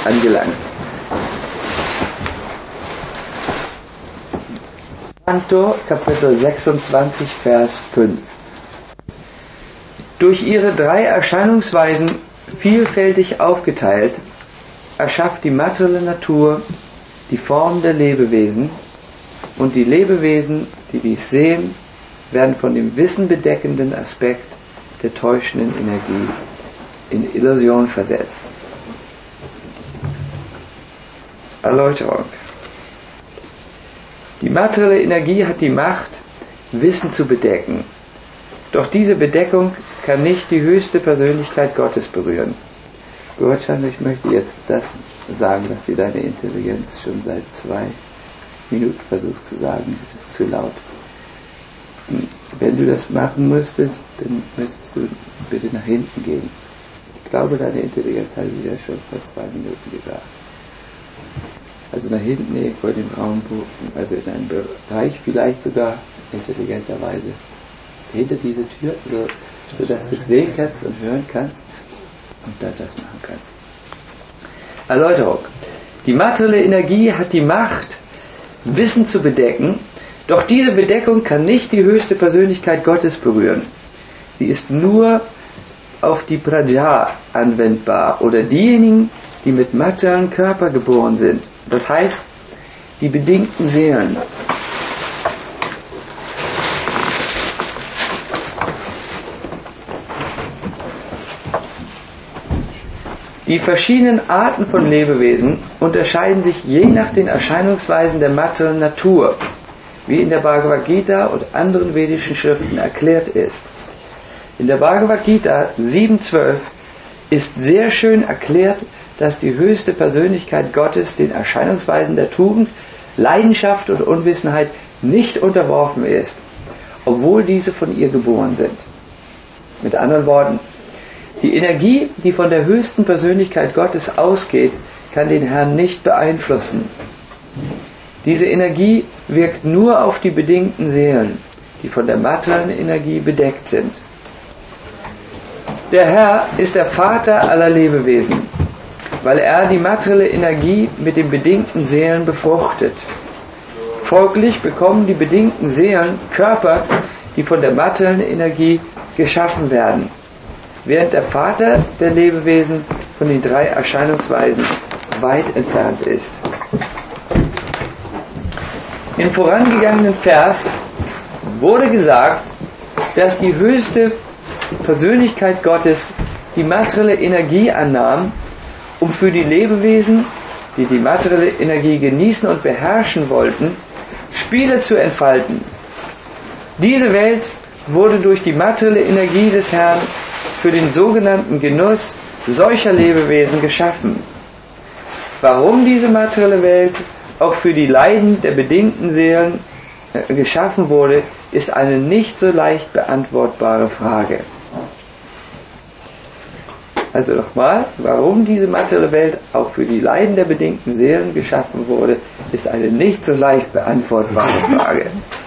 angelangt. Canto, Kapitel 26, Vers 5. Durch ihre 3 Erscheinungsweisen vielfältig aufgeteilt, erschafft die materielle Natur die Form der Lebewesen, und die Lebewesen, die dies sehen, werden von dem wissenbedeckenden Aspekt der täuschenden Energie in Illusion versetzt. Erläuterung. Die materielle Energie hat die Macht, Wissen zu bedecken. Doch diese Bedeckung kann nicht die höchste Persönlichkeit Gottes berühren. Gurchan, ich möchte jetzt das sagen, was dir deine Intelligenz schon seit 2 Minuten versucht zu sagen. Das ist zu laut. Wenn du das machen müsstest, dann müsstest du bitte nach hinten gehen. Ich glaube, deine Intelligenz hat dir schon vor 2 Minuten gesagt. Also nach hinten irgendwo in den Raum, also in einem Bereich, vielleicht sogar intelligenterweise hinter diese Tür, sodass du sehen kannst und hören kannst und dann das machen kannst. Erläuterung. Die materielle Energie hat die Macht, Wissen zu bedecken, doch diese Bedeckung kann nicht die höchste Persönlichkeit Gottes berühren. Sie ist nur auf die Praja anwendbar oder diejenigen, die mit materiellen Körper geboren sind. Das heißt, die bedingten Seelen. Die verschiedenen Arten von Lebewesen unterscheiden sich je nach den Erscheinungsweisen der materiellen Natur, wie in der Bhagavad Gita und anderen vedischen Schriften erklärt ist. In der Bhagavad Gita 7.12 ist sehr schön erklärt, dass die höchste Persönlichkeit Gottes den Erscheinungsweisen der Tugend, Leidenschaft und Unwissenheit nicht unterworfen ist, obwohl diese von ihr geboren sind. Mit anderen Worten, die Energie, die von der höchsten Persönlichkeit Gottes ausgeht, kann den Herrn nicht beeinflussen. Diese Energie wirkt nur auf die bedingten Seelen, die von der materiellen Energie bedeckt sind. Der Herr ist der Vater aller Lebewesen, weil er die materielle Energie mit den bedingten Seelen befruchtet. Folglich bekommen die bedingten Seelen Körper, die von der materiellen Energie geschaffen werden, während der Vater der Lebewesen von den 3 Erscheinungsweisen weit entfernt ist. Im vorangegangenen Vers wurde gesagt, dass die höchste Persönlichkeit Gottes die materielle Energie annahm, um für die Lebewesen, die die materielle Energie genießen und beherrschen wollten, Spiele zu entfalten. Diese Welt wurde durch die materielle Energie des Herrn für den sogenannten Genuss solcher Lebewesen geschaffen. Warum diese materielle Welt auch für die Leiden der bedingten Seelen geschaffen wurde, ist eine nicht so leicht beantwortbare Frage. Also nochmal, warum diese materielle Welt auch für die Leiden der bedingten Seelen geschaffen wurde, ist eine nicht so leicht beantwortbare Frage.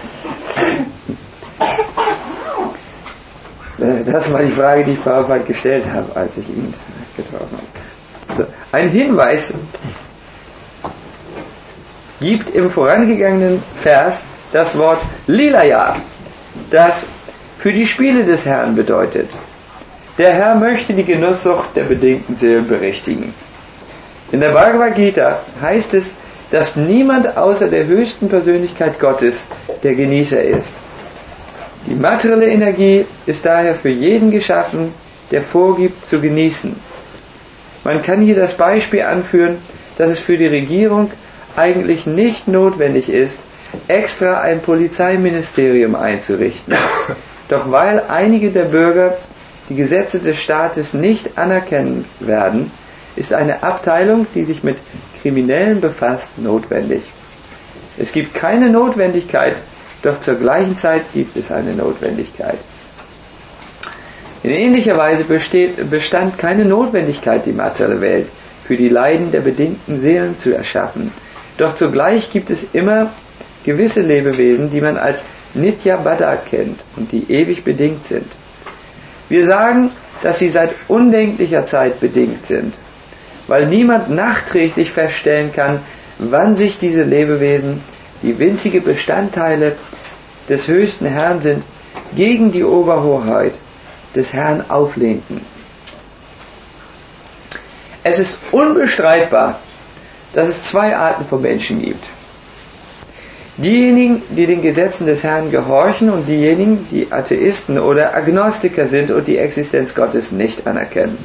Das war die Frage, die ich Prabhupada gestellt habe, als ich ihn getroffen habe. So, ein Hinweis gibt im vorangegangenen Vers das Wort Lilaya, das für die Spiele des Herrn bedeutet. Der Herr möchte die Genusssucht der bedingten Seelen berichtigen. In der Bhagavad Gita heißt es, dass niemand außer der höchsten Persönlichkeit Gottes der Genießer ist. Die materielle Energie ist daher für jeden geschaffen, der vorgibt zu genießen. Man kann hier das Beispiel anführen, dass es für die Regierung eigentlich nicht notwendig ist, extra ein Polizeiministerium einzurichten. Doch weil einige der Bürger die Gesetze des Staates nicht anerkennen werden, ist eine Abteilung, die sich mit Kriminellen befasst, notwendig. Es gibt keine Notwendigkeit, doch zur gleichen Zeit gibt es eine Notwendigkeit. In ähnlicher Weise bestand keine Notwendigkeit, die materielle Welt für die Leiden der bedingten Seelen zu erschaffen. Doch zugleich gibt es immer gewisse Lebewesen, die man als Nitya Baddha kennt und die ewig bedingt sind. Wir sagen, dass sie seit undenklicher Zeit bedingt sind. weil niemand nachträglich feststellen kann, wann sich diese Lebewesen, die winzige Bestandteile des höchsten Herrn sind, gegen die Oberhoheit des Herrn auflehnten. Es ist unbestreitbar, dass es zwei Arten von Menschen gibt. Diejenigen, die den Gesetzen des Herrn gehorchen, und diejenigen, die Atheisten oder Agnostiker sind und die Existenz Gottes nicht anerkennen,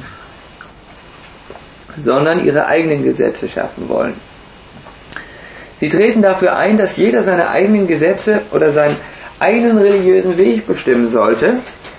sondern ihre eigenen Gesetze schaffen wollen. Sie treten dafür ein, dass jeder seine eigenen Gesetze oder seinen eigenen religiösen Weg bestimmen sollte,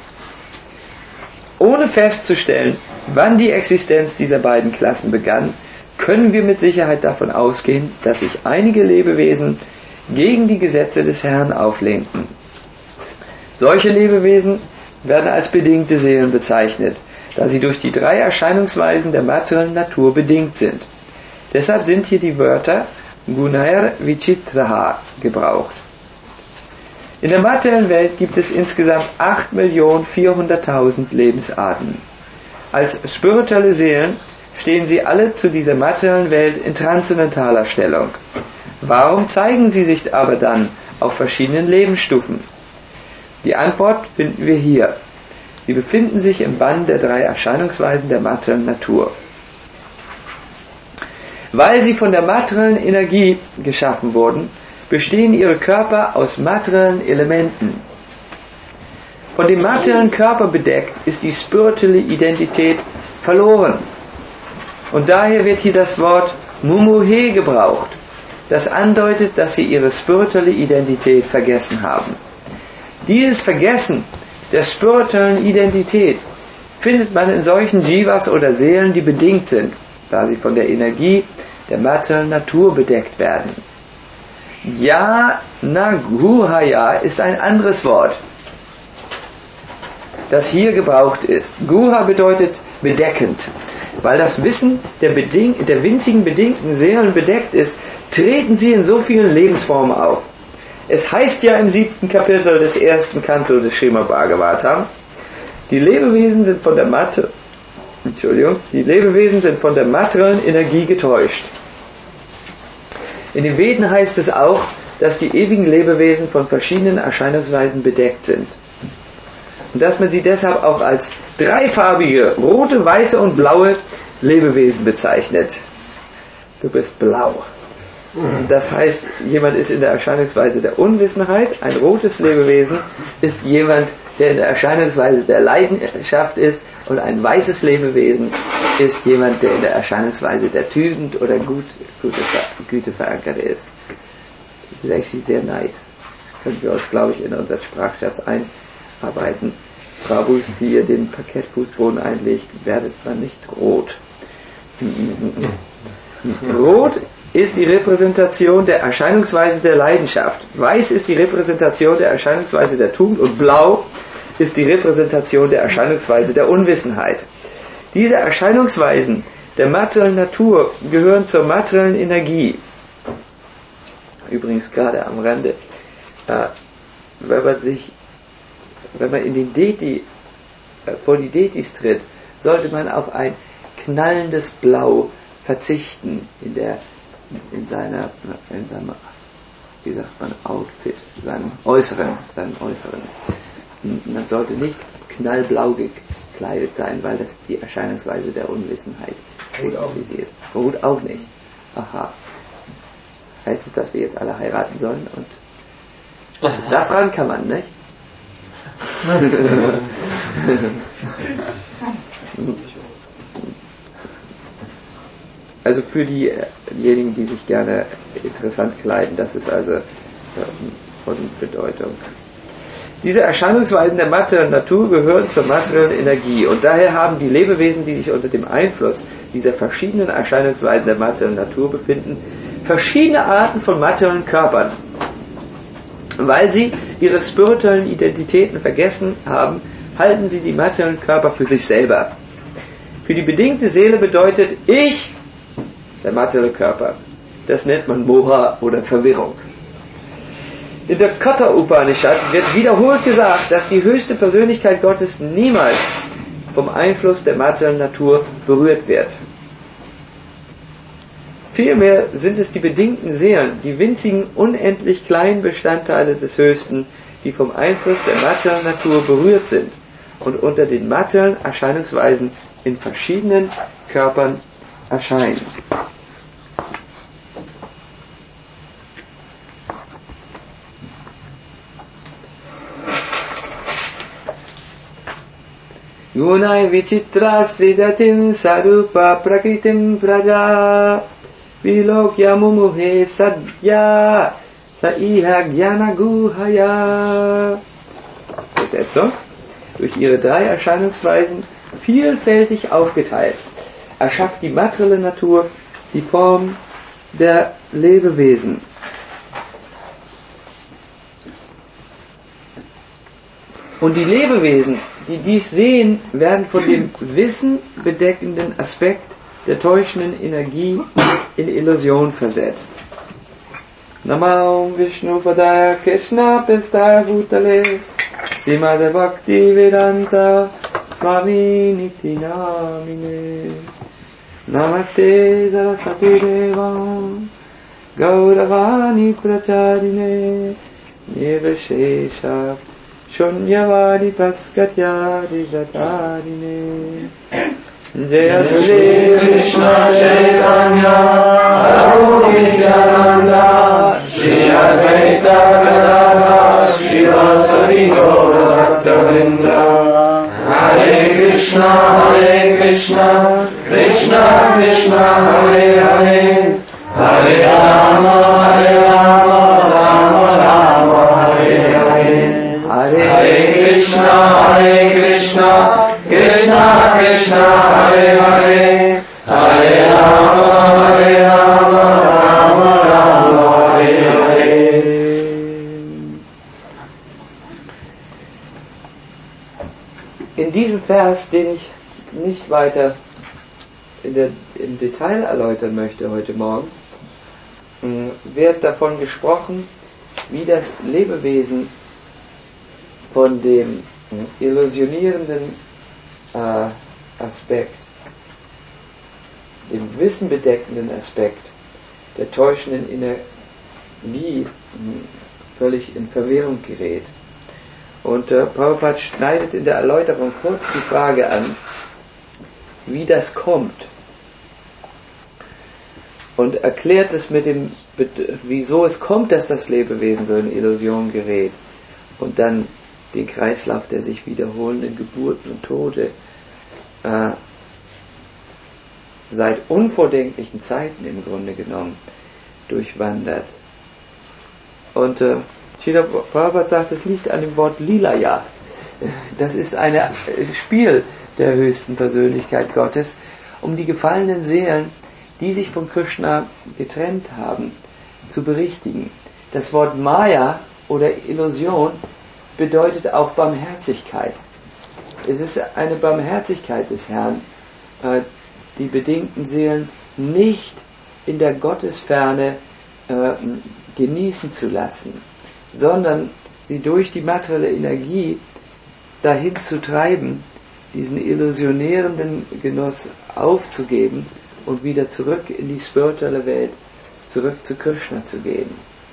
ohne festzustellen, wann die Existenz dieser beiden Klassen begann. Können wir mit Sicherheit davon ausgehen, dass sich einige Lebewesen gegen die Gesetze des Herrn auflehnten. Solche Lebewesen werden als bedingte Seelen bezeichnet, da sie durch die drei Erscheinungsweisen der materiellen Natur bedingt sind. Deshalb sind hier die Wörter Gunair Vichitraha gebraucht. In der materiellen Welt gibt es insgesamt 8.400.000 Lebensarten. Als spirituelle Seelen stehen sie alle zu dieser materiellen Welt in transzendentaler Stellung. Warum zeigen sie sich aber dann auf verschiedenen Lebensstufen? Die Antwort finden wir hier. Sie befinden sich im Bann der drei Erscheinungsweisen der materiellen Natur. Weil sie von der materiellen Energie geschaffen wurden, bestehen ihre Körper aus materiellen Elementen. Von dem materiellen Körper bedeckt ist die spirituelle Identität verloren. Und daher wird hier das Wort Mumuhe gebraucht, das andeutet, dass sie ihre spirituelle Identität vergessen haben. Dieses Vergessen der spirituellen Identität findet man in solchen Jivas oder Seelen, die bedingt sind, da sie von der Energie der materiellen Natur bedeckt werden. Guhaya ist ein anderes Wort, das hier gebraucht ist. Guha bedeutet bedeckend. Weil das Wissen der winzigen bedingten Seelen bedeckt ist, treten sie in so vielen Lebensformen auf. Es heißt ja im 7. Kapitel des 1. Kanto des Srimad Bhagavatam, die Lebewesen sind von der materiellen Energie getäuscht. In den Veden heißt es auch, dass die ewigen Lebewesen von verschiedenen Erscheinungsweisen bedeckt sind. Und dass man sie deshalb auch als dreifarbige, rote, weiße und blaue Lebewesen bezeichnet. Du bist blau. Das heißt, jemand ist in der Erscheinungsweise der Unwissenheit, ein rotes Lebewesen ist jemand, der in der Erscheinungsweise der Leidenschaft ist, und ein weißes Lebewesen ist jemand, der in der Erscheinungsweise der Tugend oder Güte verankert ist. Das ist actually sehr nice. Das können wir uns, glaube ich, in unseren Sprachschatz einarbeiten. Prabhus, die ihr den Parkettfußboden einlegt, werdet man nicht rot. Rot ist die Repräsentation der Erscheinungsweise der Leidenschaft. Weiß ist die Repräsentation der Erscheinungsweise der Tugend und blau ist die Repräsentation der Erscheinungsweise der Unwissenheit. Diese Erscheinungsweisen der materiellen Natur gehören zur materiellen Energie. Übrigens gerade am Rande, wenn man in den Deti, vor die Detis tritt, sollte man auf ein knallendes Blau verzichten in seinem, wie sagt man, Outfit, seinem Äußeren. Man sollte nicht knallblau gekleidet sein, weil das die Erscheinungsweise der Unwissenheit signalisiert. Rot auch nicht. Aha. Heißt es, dass wir jetzt alle heiraten sollen? Und Safran kann man, nicht? Also für diejenigen, die sich gerne interessant kleiden, das ist also von Bedeutung. Diese Erscheinungsweisen der materiellen Natur gehören zur materiellen Energie, und daher haben die Lebewesen, die sich unter dem Einfluss dieser verschiedenen Erscheinungsweisen der materiellen Natur befinden, verschiedene Arten von materiellen Körpern. Weil sie ihre spirituellen Identitäten vergessen haben, halten sie die materiellen Körper für sich selber. Für die bedingte Seele bedeutet ich der materielle Körper. Das nennt man Moha oder Verwirrung. In der Katha Upanishad wird wiederholt gesagt, dass die höchste Persönlichkeit Gottes niemals vom Einfluss der materiellen Natur berührt wird. Vielmehr sind es die bedingten Seelen, die winzigen, unendlich kleinen Bestandteile des Höchsten, die vom Einfluss der materiellen Natur berührt sind und unter den materiellen Erscheinungsweisen in verschiedenen Körpern erscheinen. Gunai vichitra srijatim sarupa prakritim praja vilokya mumuhe sadya saiha jnana guhaya. Übersetzung: Durch ihre 3 Erscheinungsweisen vielfältig aufgeteilt, erschafft die materielle Natur die Form der Lebewesen. Und die Lebewesen, die dies sehen, werden von dem Wissen bedeckenden Aspekt der täuschenden Energie in Illusion versetzt. Namo Vishnu Padaya Krishna Pestaya Bhutale Srimad Bhakti Vedanta Swami Niti Namine Namaste Saraswati Devam Gauravani Pracharine Nirvishesha Shunyavadi Paskatyadi Jatarine Jaya Shri Krishna Chaitanya Prabhu Nityananda Shri Advaita Gadadhar Shivasati Gaura Bhaktavrinda Hare Krishna Krishna Krishna Hare Hare Hare Rama Rama Rama Hare Hare Hare Krishna Krishna Hare Hare Hare Rama Rama Rama Hare Hare. In diesem Vers, den ich nicht weiter im Detail erläutern möchte heute Morgen, wird davon gesprochen, wie das Lebewesen von dem illusionierenden Aspekt, dem wissenbedeckenden Aspekt der täuschenden Energie völlig in Verwirrung gerät. Und Prabhupada schneidet in der Erläuterung kurz die Frage an, wie das kommt, und erklärt es mit dem, wieso es kommt, dass das Lebewesen so in Illusion gerät und dann den Kreislauf der sich wiederholenden Geburten und Tode seit unvordenklichen Zeiten im Grunde genommen durchwandert. Und Srila Prabhupada sagt, es liegt an dem Wort Lilaya. Das ist ein Spiel der höchsten Persönlichkeit Gottes, um die gefallenen Seelen, die sich von Krishna getrennt haben, zu berichtigen. Das Wort Maya oder Illusion bedeutet auch Barmherzigkeit. Es ist eine Barmherzigkeit des Herrn, die bedingten Seelen nicht in der Gottesferne genießen zu lassen, sondern sie durch die materielle Energie dahin zu treiben, diesen illusionierenden Genuss aufzugeben und wieder zurück in die spirituelle Welt, zurück zu Krishna zu gehen.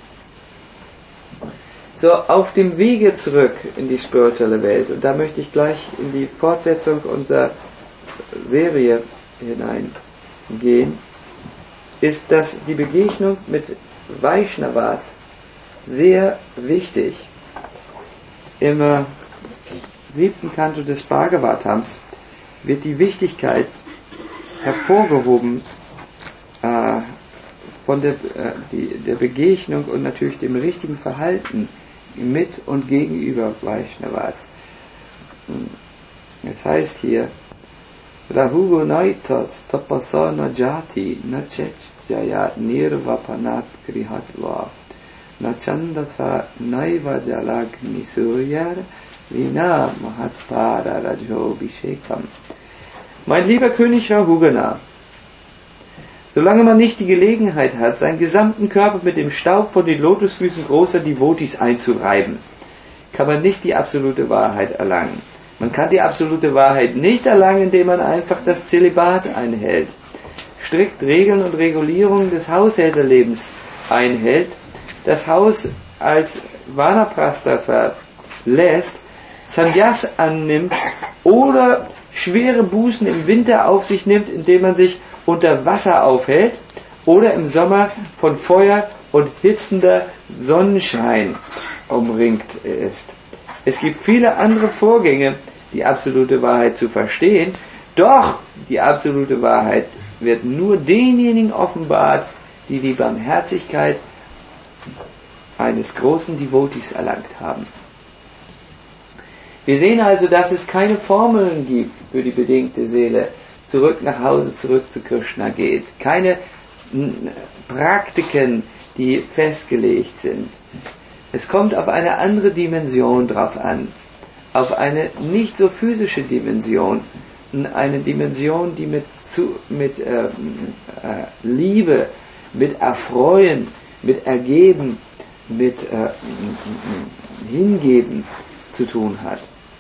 So, auf dem Wege zurück in die spirituelle Welt, und da möchte ich gleich in die Fortsetzung unserer Serie hineingehen, ist, dass die Begegnung mit Vaishnavas sehr wichtig. Im 7. Kanto des Bhagavatams wird die Wichtigkeit hervorgehoben von der Begegnung und natürlich dem richtigen Verhalten mit und gegenüber Vaishnavas. Es heißt hier, Rahugo naitas tapasana jati nachechjaya nirvapanat krihatva nachandasa naiva jalagni suryar vina mahatpara rajobhishekam. Mein lieber König Rahugana, solange man nicht die Gelegenheit hat, seinen gesamten Körper mit dem Staub von den Lotusfüßen großer Devotis einzureiben, kann man nicht die absolute Wahrheit erlangen. Man kann die absolute Wahrheit nicht erlangen, indem man einfach das Zölibat einhält. strikt Regeln und Regulierungen des Haushälterlebens einhält, das Haus als Vanaprastha verlässt, Sannyas annimmt oder schwere Bußen im Winter auf sich nimmt, indem man sich unter Wasser aufhält oder im Sommer von Feuer und hitzender Sonnenschein umringt ist. Es gibt viele andere Vorgänge, die absolute Wahrheit zu verstehen, doch die absolute Wahrheit wird nur denjenigen offenbart, die die Barmherzigkeit eines großen Devotees erlangt haben. Wir sehen also, dass es keine Formeln gibt für die bedingte Seele, zurück nach Hause, zurück zu Krishna geht. Keine Praktiken, die festgelegt sind. Es kommt auf eine andere Dimension drauf an. Auf eine nicht so physische Dimension. Eine Dimension, die mit Liebe, mit Erfreuen, mit Ergeben, mit Hingeben zu tun hat.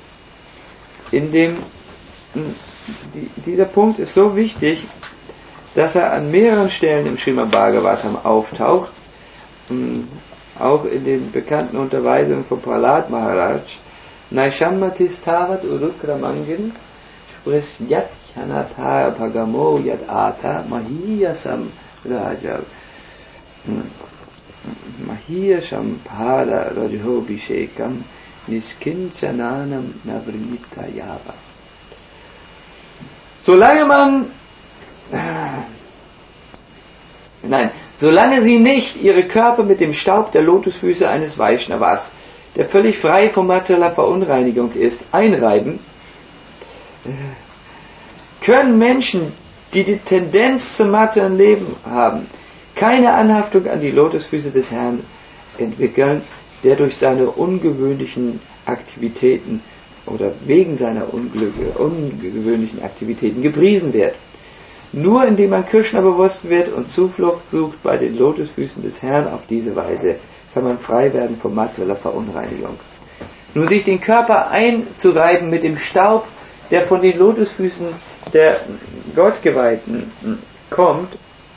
Dieser Punkt ist so wichtig, dass er an mehreren Stellen im Srimad Bhagavatam auftaucht, auch in den bekannten Unterweisungen von Prahlad Maharaj. Naishammatis tavat urukramangin sprich yat chanata pagamo yat ata mahiyasam raja mahiyasam pada rajhobhishekam niskinchananam navrimita yavat. Solange sie nicht ihre Körper mit dem Staub der Lotusfüße eines Vaishnavas, der völlig frei von materieller Verunreinigung ist, einreiben, können Menschen, die die Tendenz zum materiellen Leben haben, keine Anhaftung an die Lotusfüße des Herrn entwickeln, der durch seine ungewöhnlichen Aktivitäten oder wegen seiner ungewöhnlichen Aktivitäten gepriesen wird. Nur indem man Krishna bewusst wird und Zuflucht sucht bei den Lotusfüßen des Herrn, auf diese Weise kann man frei werden von materieller Verunreinigung. Nun sich den Körper einzureiben mit dem Staub, der von den Lotusfüßen der Gottgeweihten kommt,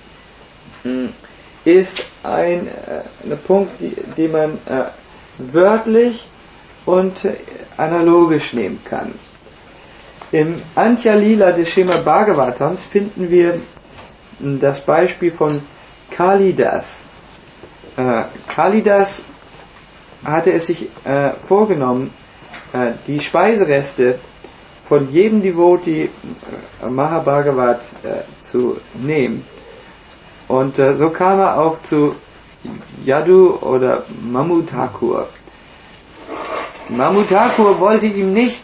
ist ein Punkt, den man wörtlich und analogisch nehmen kann. Im Antya Lila des Srimad Bhagavatams finden wir das Beispiel von Kalidas. Kalidas hatte es sich vorgenommen, die Speisereste von jedem Devotee Mahabhagavat zu nehmen. Und so kam er auch zu Yadu oder Mamu Thakur. Mamu Thakur wollte ihm nicht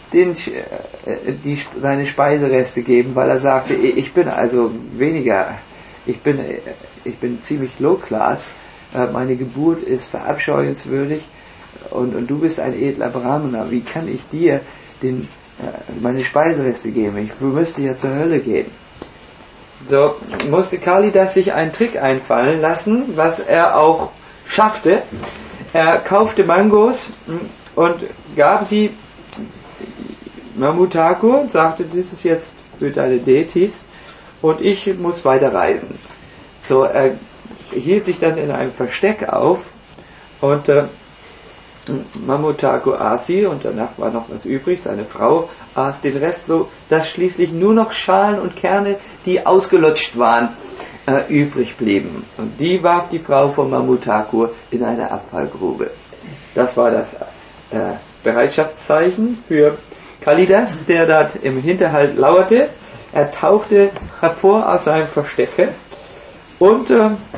seine Speisereste geben, weil er sagte, ich bin also weniger, ich bin ziemlich low class, meine Geburt ist verabscheuenswürdig und du bist ein edler Brahmana, wie kann ich dir meine Speisereste geben? Ich müsste ja zur Hölle gehen. So musste Kalidas sich einen Trick einfallen lassen, was er auch schaffte. Er kaufte Mangos und gab sie Mamu Thakur und sagte, das ist jetzt für deine Deities und ich muss weiter reisen. So, er hielt sich dann in einem Versteck auf und Mamu Thakur aß sie und danach war noch was übrig, seine Frau aß den Rest, so dass schließlich nur noch Schalen und Kerne, die ausgelutscht waren, übrig blieben. Und die warf die Frau von Mamu Thakur in eine Abfallgrube. Das war das Bereitschaftszeichen für Kalidas, der dort im Hinterhalt lauerte. Er tauchte hervor aus seinem Verstecke und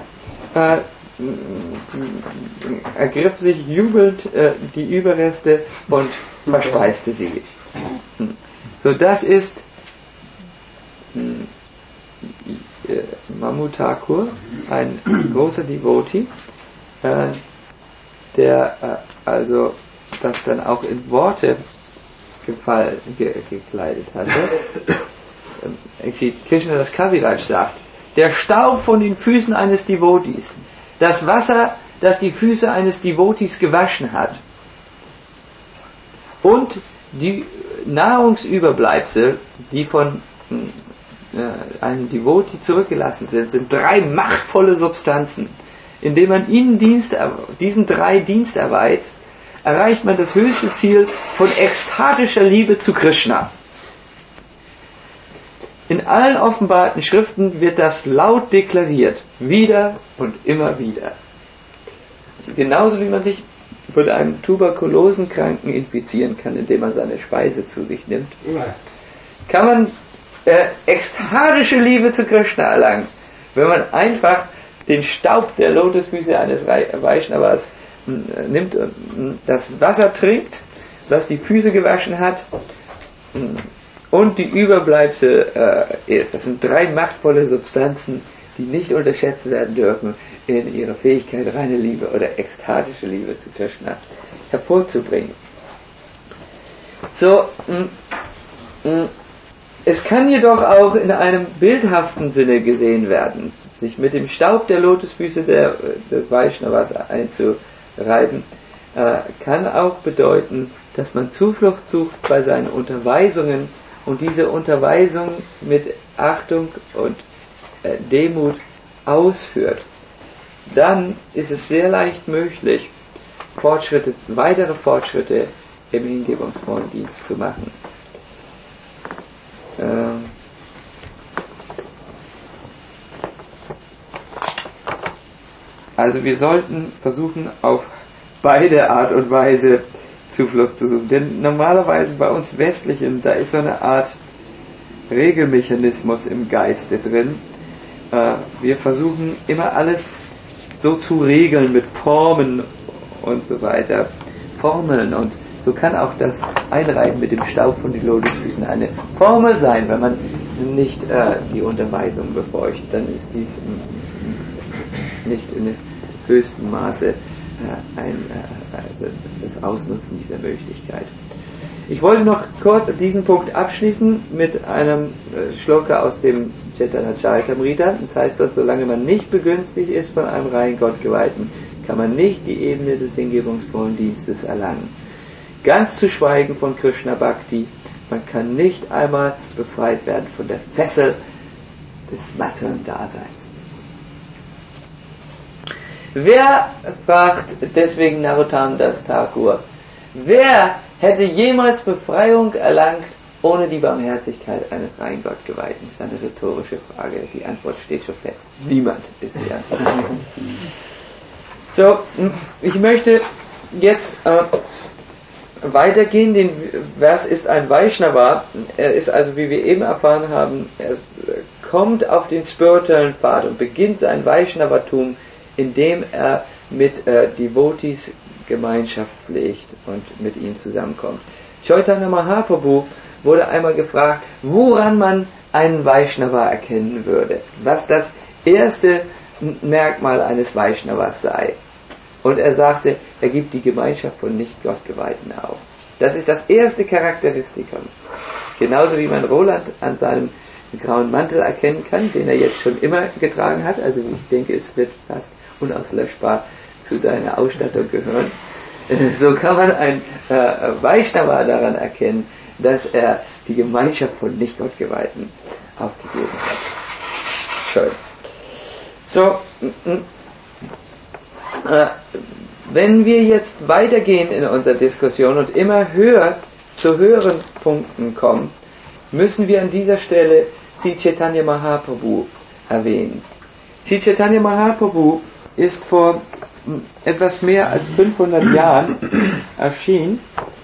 ergriff sich jubelnd die Überreste und verspeiste sie. So, das ist Mamu Thakur, ein großer Devotee, der also das dann auch in Worte gekleidet hatte. Krishna das Kaviraj sagt, der Staub von den Füßen eines Devotees, das Wasser, das die Füße eines Devotees gewaschen hat und die Nahrungsüberbleibsel, die von einem Devotee zurückgelassen sind 3 machtvolle Substanzen. Indem man ihnen diesen 3 Dienst erweist, erreicht man das höchste Ziel von ekstatischer Liebe zu Krishna. In allen offenbarten Schriften wird das laut deklariert, wieder und immer wieder. Genauso wie man sich von einem Tuberkulosenkranken infizieren kann, indem man seine Speise zu sich nimmt, kann man ekstatische Liebe zu Krishna erlangen, wenn man einfach den Staub der Lotusfüße eines Vaishnavas nimmt und das Wasser trinkt, das die Füße gewaschen hat und die Überbleibsel ist. Das sind 3 machtvolle Substanzen, die nicht unterschätzt werden dürfen in ihrer Fähigkeit, reine Liebe oder ekstatische Liebe zu Krishna hervorzubringen. So, es kann jedoch auch in einem bildhaften Sinne gesehen werden. Sich mit dem Staub der Lotusfüße des Vaishnavas einzureiben, kann auch bedeuten, dass man Zuflucht sucht bei seinen Unterweisungen und diese Unterweisung mit Achtung und Demut ausführt. Dann ist es sehr leicht möglich, weitere Fortschritte im hingebungsvollen Dienst zu machen. Also wir sollten versuchen, auf beide Art und Weise Zuflucht zu suchen. Denn normalerweise bei uns Westlichen, da ist so eine Art Regelmechanismus im Geiste drin. Wir versuchen immer alles so zu regeln mit Formen und so weiter. Formeln, und so kann auch das Einreiben mit dem Staub von den Lotusfüßen eine Formel sein. Wenn man nicht die Unterweisung befolgt, dann ist dies nicht in höchstem Maße also das Ausnutzen dieser Möglichkeit. Ich wollte noch kurz diesen Punkt abschließen mit einem Shloka aus dem Chaitanya Charitamrita. Das heißt dort, solange man nicht begünstigt ist von einem rein Gottgeweihten, kann man nicht die Ebene des hingebungsvollen Dienstes erlangen. Ganz zu schweigen von Krishna Bhakti, man kann nicht einmal befreit werden von der Fessel des materiellen Daseins. Wer, fragt deswegen Narottam Das Thakur, wer hätte jemals Befreiung erlangt ohne die Barmherzigkeit eines rein Gottgeweihten? Das ist eine rhetorische Frage. Die Antwort steht schon fest. Niemand ist die Antwort. So, ich möchte jetzt weitergehen. Den Vers ist ein Vaishnava. Er ist also, wie wir eben erfahren haben, er kommt auf den spirituellen Pfad und beginnt sein Vaishnavatum, indem er mit Devotees Gemeinschaft pflegt und mit ihnen zusammenkommt. Chaitanya Mahaprabhu wurde einmal gefragt, woran man einen Vaishnava erkennen würde, was das erste Merkmal eines Vaishnavas sei. Und er sagte, er gibt die Gemeinschaft von Nicht-Gottgeweihten auf. Das ist das erste Charakteristikum. Genauso wie man Roland an seinem grauen Mantel erkennen kann, den er jetzt schon immer getragen hat. Also ich denke, es wird fast unauslöschbar zu deiner Ausstattung gehören. So kann man ein Vaishnava daran erkennen, dass er die Gemeinschaft von Nicht-Gottgeweihten aufgegeben hat. Schön. So, wenn wir jetzt weitergehen in unserer Diskussion und immer höher zu höheren Punkten kommen, müssen wir an dieser Stelle Sri Chaitanya Mahaprabhu erwähnen. Sri Chaitanya Mahaprabhu ist vor etwas mehr als 500 Jahren erschienen,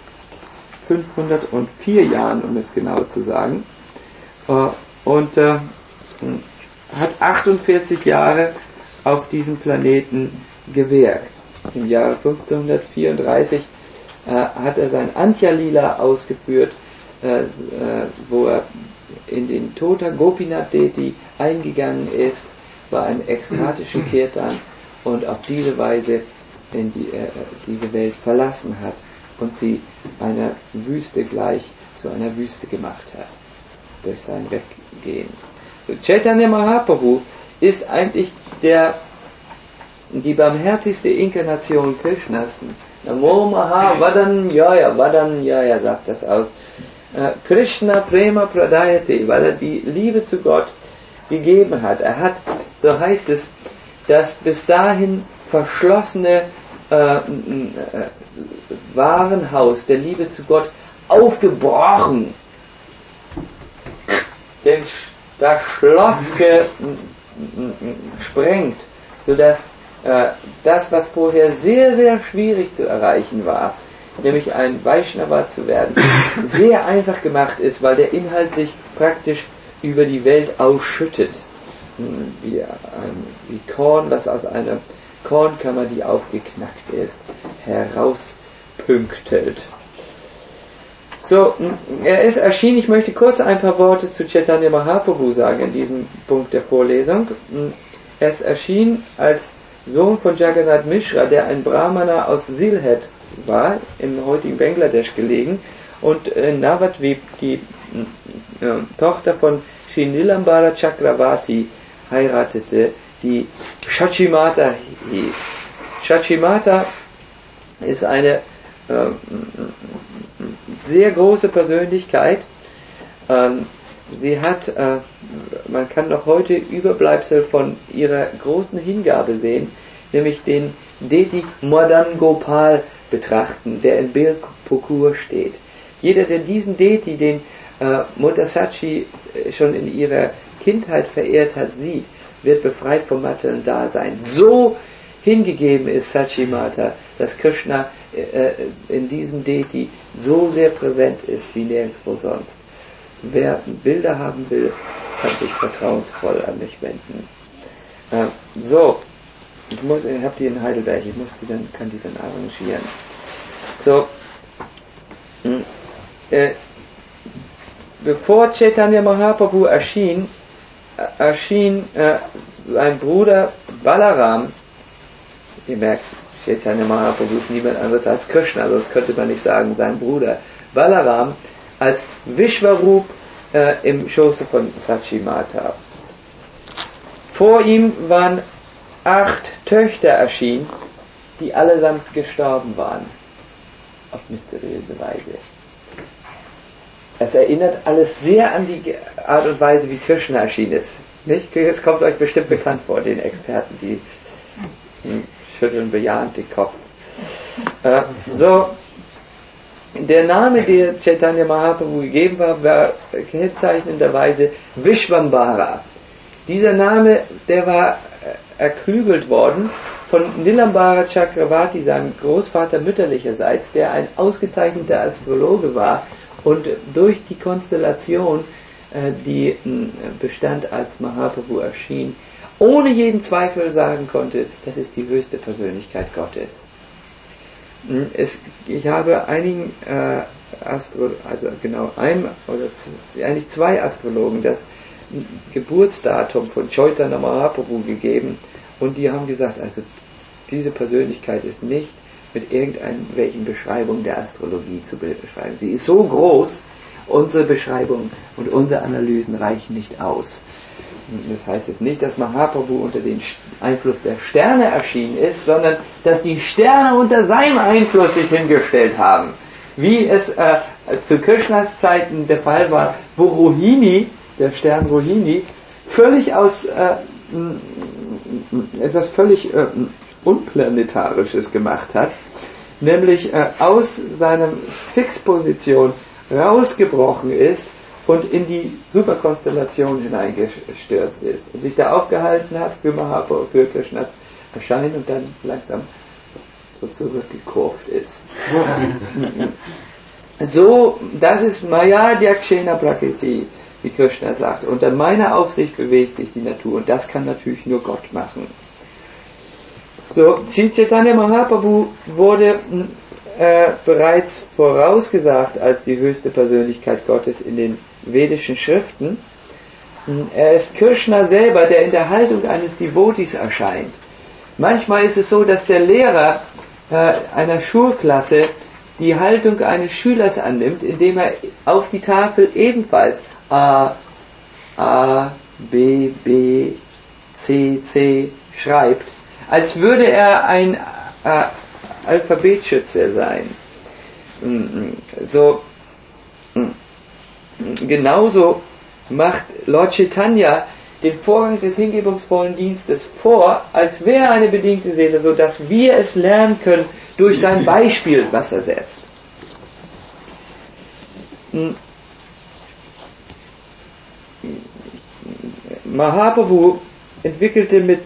504 Jahren, um es genau zu sagen, und hat 48 Jahre auf diesem Planeten gewirkt. Im Jahre 1534 hat er sein Antya-Lila ausgeführt, wo er in den Tota Gopinath Deity eingegangen ist, war ein ekstatischer Kirtan und auf diese Weise in diese Welt verlassen hat und sie einer Wüste gleich zu einer Wüste gemacht hat, durch sein Weggehen. Chaitanya Mahaprabhu ist eigentlich die barmherzigste Inkarnation Krishnas. Namo Maha Vadanyaya, Vadanyaya sagt das aus. Krishna Prema Pradayate, weil er die Liebe zu Gott gegeben hat. Er hat, so heißt es, das bis dahin verschlossene Warenhaus der Liebe zu Gott aufgebrochen, das Schloss gesprengt, sodass das, was vorher sehr, sehr schwierig zu erreichen war, nämlich ein Vaishnava zu werden, sehr einfach gemacht ist, weil der Inhalt sich praktisch über die Welt ausschüttet. Wie Korn, das aus einer Kornkammer, die aufgeknackt ist, herauspünktelt. So, er ist erschienen. Ich möchte kurz ein paar Worte zu Chaitanya Mahaprabhu sagen in diesem Punkt der Vorlesung. Er ist erschienen als Sohn von Jagannath Mishra, der ein Brahmana aus Sylhet war, im heutigen Bangladesch gelegen, und Navadvip, die Tochter von Sri Nilambara Chakravarti, heiratete, die Shachimata hieß. Shachimata ist eine sehr große Persönlichkeit. Sie hat, man kann noch heute Überbleibsel von ihrer großen Hingabe sehen, nämlich den Deti Madan Gopal betrachten, der in Birpukur steht. Jeder, der diesen Deti, den Mutter Sachi schon in ihrer Kindheit verehrt hat, sieht, wird befreit vom materiellen Dasein. So hingegeben ist Sachimata, dass Krishna in diesem Deti so sehr präsent ist wie nirgendwo sonst. Wer Bilder haben will, kann sich vertrauensvoll an mich wenden. Ich habe die in Heidelberg, kann die dann arrangieren. Bevor Chaitanya Mahaprabhu erschien sein Bruder Balaram. Ihr merkt, Chaitanya Mahaprabhu ist niemand anderes als Krishna, sonst könnte man nicht sagen, sein Bruder Balaram, als Vishwarup im Schoße von Sachimata. Vor ihm waren 8 Töchter erschienen, die allesamt gestorben waren, auf mysteriöse Weise. Es erinnert alles sehr an die Art und Weise, wie Krishna erschienen ist. Nicht? Es kommt euch bestimmt bekannt vor, den Experten, die schütteln bejahend den Kopf. Der Name, der Chaitanya Mahaprabhu gegeben war kennzeichnenderweise Vishvambara. Dieser Name, der war erklügelt worden von Nilambara Chakravarti, seinem Großvater mütterlicherseits, der ein ausgezeichneter Astrologe war und durch die Konstellation, die bestand, als Mahaprabhu erschien, ohne jeden Zweifel sagen konnte, das ist die höchste Persönlichkeit Gottes. Ich habe einigen eigentlich 2 Astrologen das Geburtsdatum von Chaitanya Mahaprabhu gegeben, und die haben gesagt, also diese Persönlichkeit ist nicht mit irgendwelchen Beschreibungen der Astrologie zu beschreiben. Sie ist so groß, unsere Beschreibungen und unsere Analysen reichen nicht aus. Das heißt jetzt nicht, dass Mahaprabhu unter dem Einfluss der Sterne erschienen ist, sondern dass die Sterne unter seinem Einfluss sich hingestellt haben. Wie es zu Krishnas Zeiten der Fall war, wo Rohini, der Stern Rohini, völlig aus etwas völlig Unplanetarisches gemacht hat, nämlich aus seiner Fixposition rausgebrochen ist und in die Superkonstellation hineingestürzt ist und sich da aufgehalten hat für Mahaprabhu, für Krishnas Erscheinen und dann langsam so zurückgekurvt ist. Das ist Maya Dyakshena Prakriti, wie Krishna sagt. Unter meiner Aufsicht bewegt sich die Natur, und das kann natürlich nur Gott machen. Sri Chaitanya Mahaprabhu wurde bereits vorausgesagt als die höchste Persönlichkeit Gottes in den vedischen Schriften. Er ist Krishna selber, der in der Haltung eines Devotis erscheint. Manchmal ist es so, dass der Lehrer einer Schulklasse die Haltung eines Schülers annimmt, indem er auf die Tafel ebenfalls A, B, B, C, C schreibt, als würde er ein Alphabetschütze sein. genauso macht Lord Chaitanya den Vorgang des hingebungsvollen Dienstes vor, als wäre eine bedingte Seele, so dass wir es lernen können durch sein Beispiel, was er setzt. Mahaprabhu entwickelte mit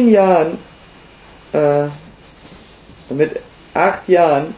8 Jahren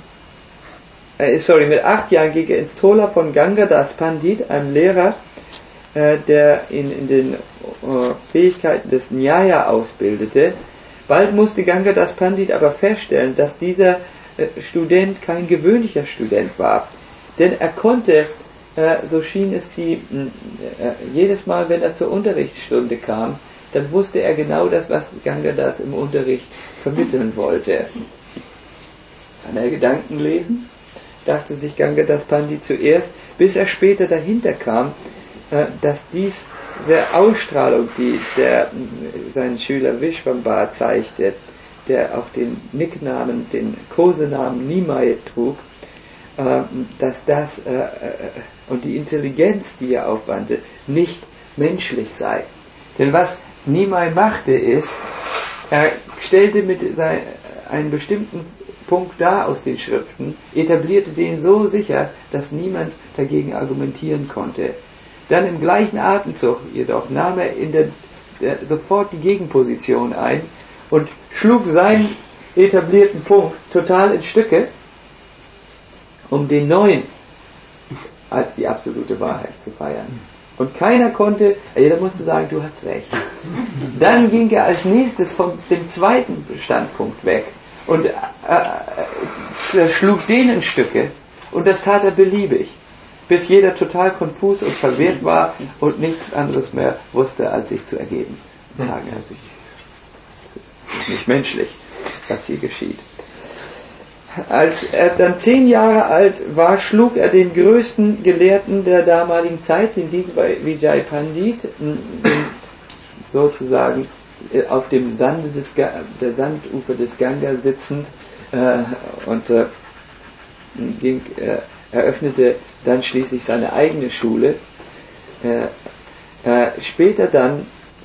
ging er ins Tola von Gangadas Pandit, einem Lehrer, der ihn in den Fähigkeiten des Nyaya ausbildete. Bald musste Gangadas Pandit aber feststellen, dass dieser Student kein gewöhnlicher Student war. Denn er konnte, so schien es jedes Mal, wenn er zur Unterrichtsstunde kam, dann wusste er genau das, was Gangadas im Unterricht vermitteln wollte. Kann er Gedanken lesen? Dachte sich Gangadas Pandit zuerst, bis er später dahinter kam, dass dies der Ausstrahlung, die sein Schüler Vishvambhara zeigte, der auch den Nicknamen, den Kosenamen Nimai trug, dass das und die Intelligenz, die er aufwandte, nicht menschlich sei. Denn was Nimai machte ist, er stellte einen bestimmten Punkt dar aus den Schriften, etablierte den so sicher, dass niemand dagegen argumentieren konnte. Dann im gleichen Atemzug jedoch nahm er sofort die Gegenposition ein und schlug seinen etablierten Punkt total in Stücke, um den neuen als die absolute Wahrheit zu feiern. Und keiner konnte, jeder musste sagen, du hast recht. Dann ging er als nächstes von dem zweiten Standpunkt weg und schlug den in Stücke, und das tat er beliebig, bis jeder total konfus und verwirrt war und nichts anderes mehr wusste, als sich zu ergeben. Und sagen, also, es ist nicht menschlich, was hier geschieht. Als er dann 10 Jahre alt war, schlug er den größten Gelehrten der damaligen Zeit, den Vijay Pandit, sozusagen auf dem der Sandufer des Ganga sitzend, und eröffnete dann schließlich seine eigene Schule. Später dann,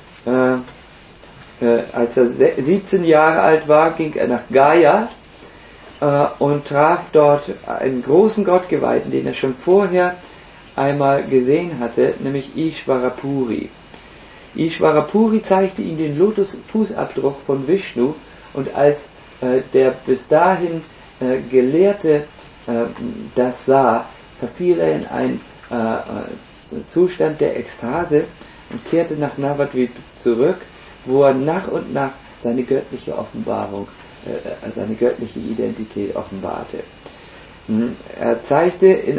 als er 17 Jahre alt war, ging er nach Gaya und traf dort einen großen Gottgeweihten, den er schon vorher einmal gesehen hatte, nämlich Ishvarapuri. Ishvarapuri zeigte ihm den Lotusfußabdruck von Vishnu, und als der bis dahin Gelehrte das sah, verfiel er in einen Zustand der Ekstase und kehrte nach Navadvip zurück, wo er nach und nach seine göttliche Offenbarung, seine göttliche Identität offenbarte. Er zeigte im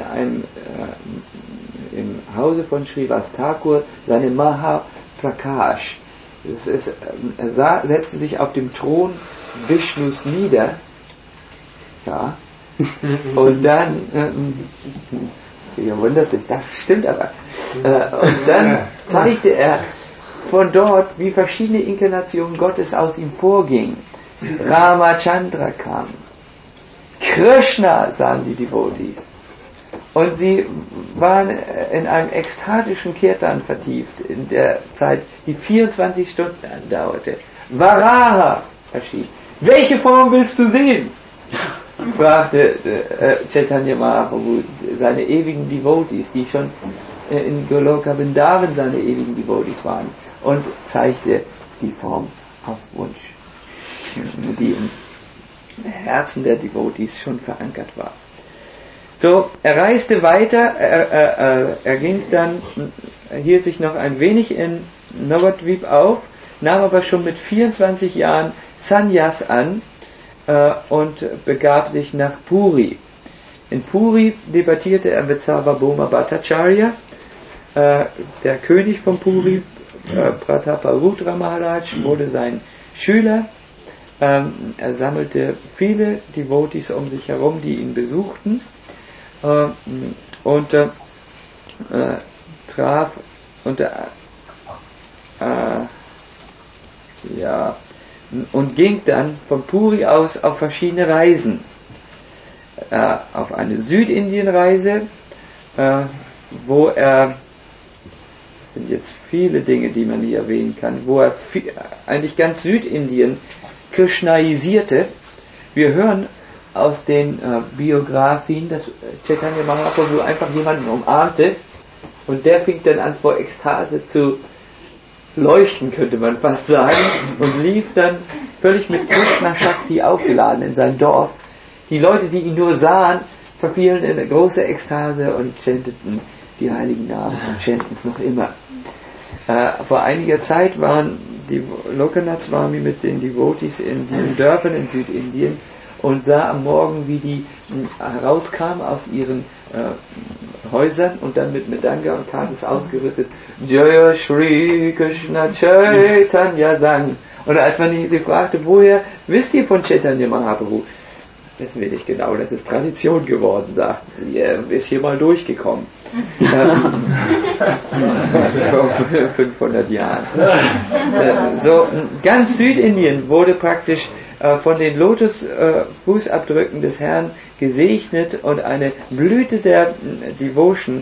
Hause von Srivas Thakur seine Mahaprakash. Er setzte sich auf dem Thron Vishnus nieder, ja, und dann, ihr wundert sich, das stimmt aber, und dann zeigte er von dort, wie verschiedene Inkarnationen Gottes aus ihm vorgingen. Ramachandra kam, Krishna sahen die Devotees, und sie waren in einem ekstatischen Kirtan vertieft, in der Zeit, die 24 Stunden andauerte. Varaha erschien. Welche Form willst du sehen? Fragte Chaitanya Mahaprabhu seine ewigen Devotees, die schon in Goloka Vrindavan seine ewigen Devotees waren, und zeigte die Form auf Wunsch, die im Herzen der Devotees schon verankert war. So, er reiste weiter, er ging dann, hielt sich noch ein wenig in Navadvip auf, nahm aber schon mit 24 Jahren Sannyas an und begab sich nach Puri. In Puri debattierte er mit Sarvabhauma Bhattacharya, der König von Puri, Prataparudra Maharaj, wurde sein Schüler. Er sammelte viele Devotees um sich herum, die ihn besuchten, und traf und ging dann von Puri aus auf verschiedene Reisen. Auf eine Südindien-Reise, wo er jetzt viele Dinge, die man hier erwähnen kann, wo er eigentlich ganz Südindien krishnaisierte. Wir hören aus den Biografien, dass Chaitanya Mahaprabhu einfach jemanden umarmte und der fing dann an vor Ekstase zu leuchten, könnte man fast sagen, und lief dann völlig mit Krishna Shakti aufgeladen in sein Dorf. Die Leute, die ihn nur sahen, verfielen in eine große Ekstase und chanteten die heiligen Namen und chanten es noch immer. Vor einiger Zeit waren die Lokanath Swami mit den Devotees in diesen Dörfern in Südindien und sah am Morgen, wie die herauskamen aus ihren Häusern und dann mit Mridanga und Kartas ausgerüstet Jaya Shri Krishna Chaitanya sang. Und als man sie fragte, woher wisst ihr von Chaitanya Mahaprabhu? Wissen wir nicht genau, das ist Tradition geworden, sagten sie. Er ist hier mal durchgekommen. Vor 500 Jahren. So, ganz Südindien wurde praktisch von den Lotusfußabdrücken des Herrn gesegnet und eine Blüte der Devotion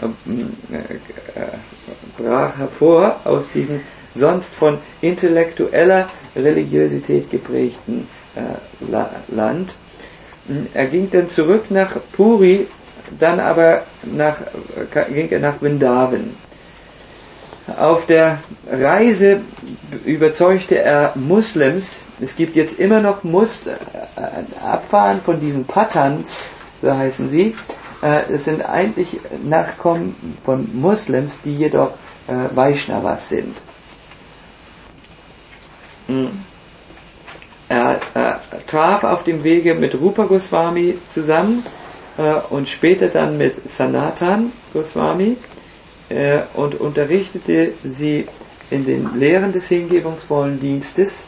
brach hervor aus diesem sonst von intellektueller Religiosität geprägten Land. Er ging dann zurück nach Puri, dann aber ging er nach Vrindavan. Auf der Reise überzeugte er Muslims. Es gibt jetzt immer noch Abfahren von diesen Pathans, so heißen sie. Es sind eigentlich Nachkommen von Muslims, die jedoch Vaishnavas sind. Er traf auf dem Wege mit Rupa Goswami zusammen und später dann mit Sanatan Goswami und unterrichtete sie in den Lehren des hingebungsvollen Dienstes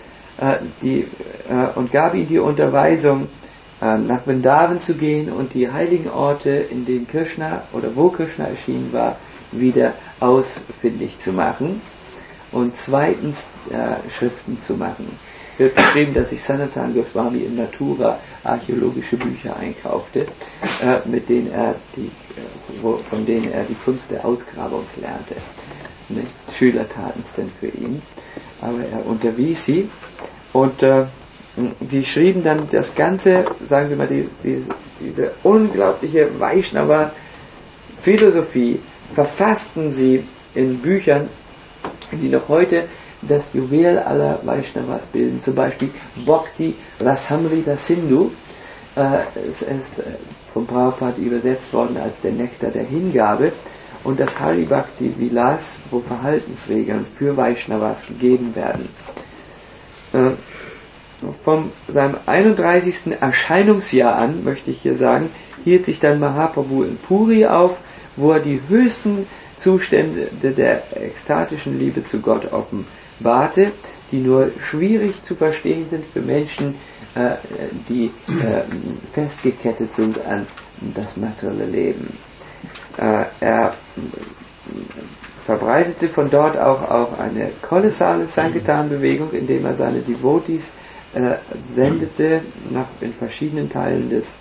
und gab ihnen die Unterweisung, nach Vrindavan zu gehen und die heiligen Orte, in denen Krishna oder wo Krishna erschienen war, wieder ausfindig zu machen und zweitens Schriften zu machen. Es wird beschrieben, dass sich Sanatan Goswami in Natura archäologische Bücher einkaufte, mit denen von denen er die Kunst der Ausgrabung lernte. Nicht? Schüler taten es denn für ihn, aber er unterwies sie und sie schrieben dann das Ganze, sagen wir mal, diese unglaubliche Vaishnava-Philosophie, verfassten sie in Büchern, die noch heute das Juwel aller Vaishnavas bilden, zum Beispiel Bhakti Rasamrita Sindhu. Es ist von Prabhupada übersetzt worden als der Nektar der Hingabe, und das Hari Bhakti Vilas, wo Verhaltensregeln für Vaishnavas gegeben werden. Von seinem 31. Erscheinungsjahr an, möchte ich hier sagen, hielt sich dann Mahaprabhu in Puri auf, wo er die höchsten Zustände der ekstatischen Liebe zu Gott offenbarte, die nur schwierig zu verstehen sind für Menschen, die festgekettet sind an das materielle Leben. Er verbreitete von dort auch eine kolossale Sankirtan-Bewegung, indem er seine Devotees sendete in verschiedenen Teilen des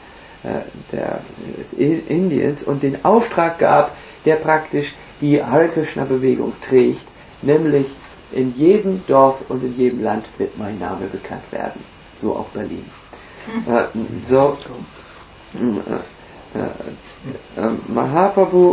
Indiens und den Auftrag gab, der praktisch die Hare Krishna Bewegung trägt, nämlich in jedem Dorf und in jedem Land wird mein Name bekannt werden. So auch Berlin. Mahaprabhu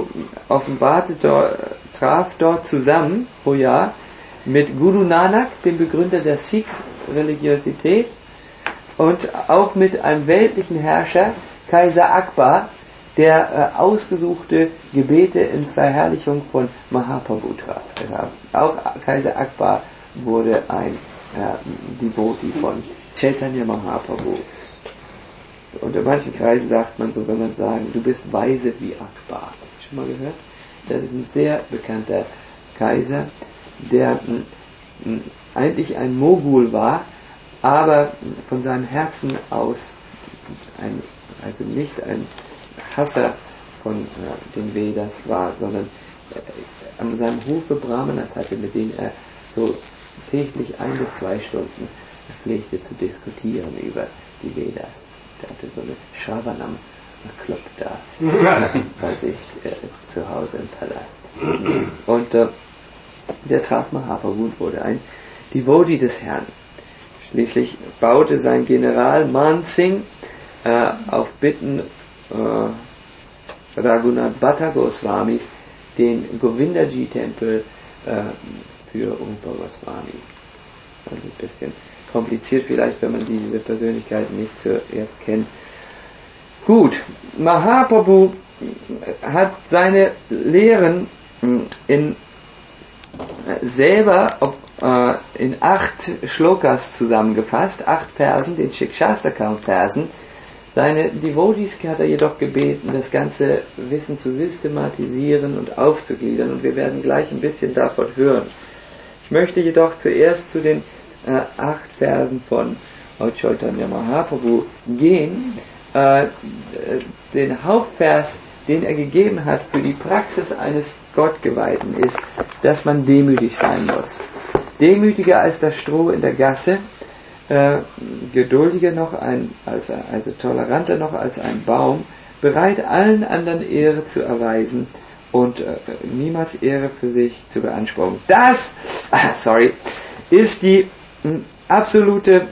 traf dort zusammen pro Jahr mit Guru Nanak, dem Begründer der Sikh-Religiosität, und auch mit einem weltlichen Herrscher, Kaiser Akbar, der ausgesuchte Gebete in Verherrlichung von Mahaprabhu traf. Auch Kaiser Akbar wurde ein Devotee von Chaitanya Mahaprabhu. Unter manchen Kreisen sagt man so, wenn man sagen, du bist weise wie Akbar. Schon mal gehört? Das ist ein sehr bekannter Kaiser, der eigentlich ein Mogul war, aber von seinem Herzen aus also nicht ein Hasser von den Vedas war, sondern an seinem Hofe Brahmanas hatte, mit denen er so täglich 1 bis 2 Stunden pflegte zu diskutieren über die Vedas. Der hatte so eine Shravanam Club da bei sich zu Hause im Palast. Und der traf Mahaprabhu und wurde ein Devotee des Herrn. Schließlich baute sein General Man Singh auf Bitten Raghunath Bhatta Goswamis den Govindaji-Tempel für Rupa Goswami. Also ein bisschen kompliziert vielleicht, wenn man diese Persönlichkeiten nicht zuerst kennt. Gut, Mahaprabhu hat seine Lehren selber in 8 Shlokas zusammengefasst, 8 Versen, den Shikshastakam-Versen. Seine Devotees hat er jedoch gebeten, das ganze Wissen zu systematisieren und aufzugliedern, und wir werden gleich ein bisschen davon hören. Ich möchte jedoch zuerst zu den 8 Versen von Chaitanya Mahaprabhu gehen. Den Hauptvers, den er gegeben hat für die Praxis eines Gottgeweihten, ist, dass man demütig sein muss. Demütiger als das Stroh in der Gasse, geduldiger noch also toleranter noch als ein Baum, bereit allen anderen Ehre zu erweisen und niemals Ehre für sich zu beanspruchen. Das ist die absolute,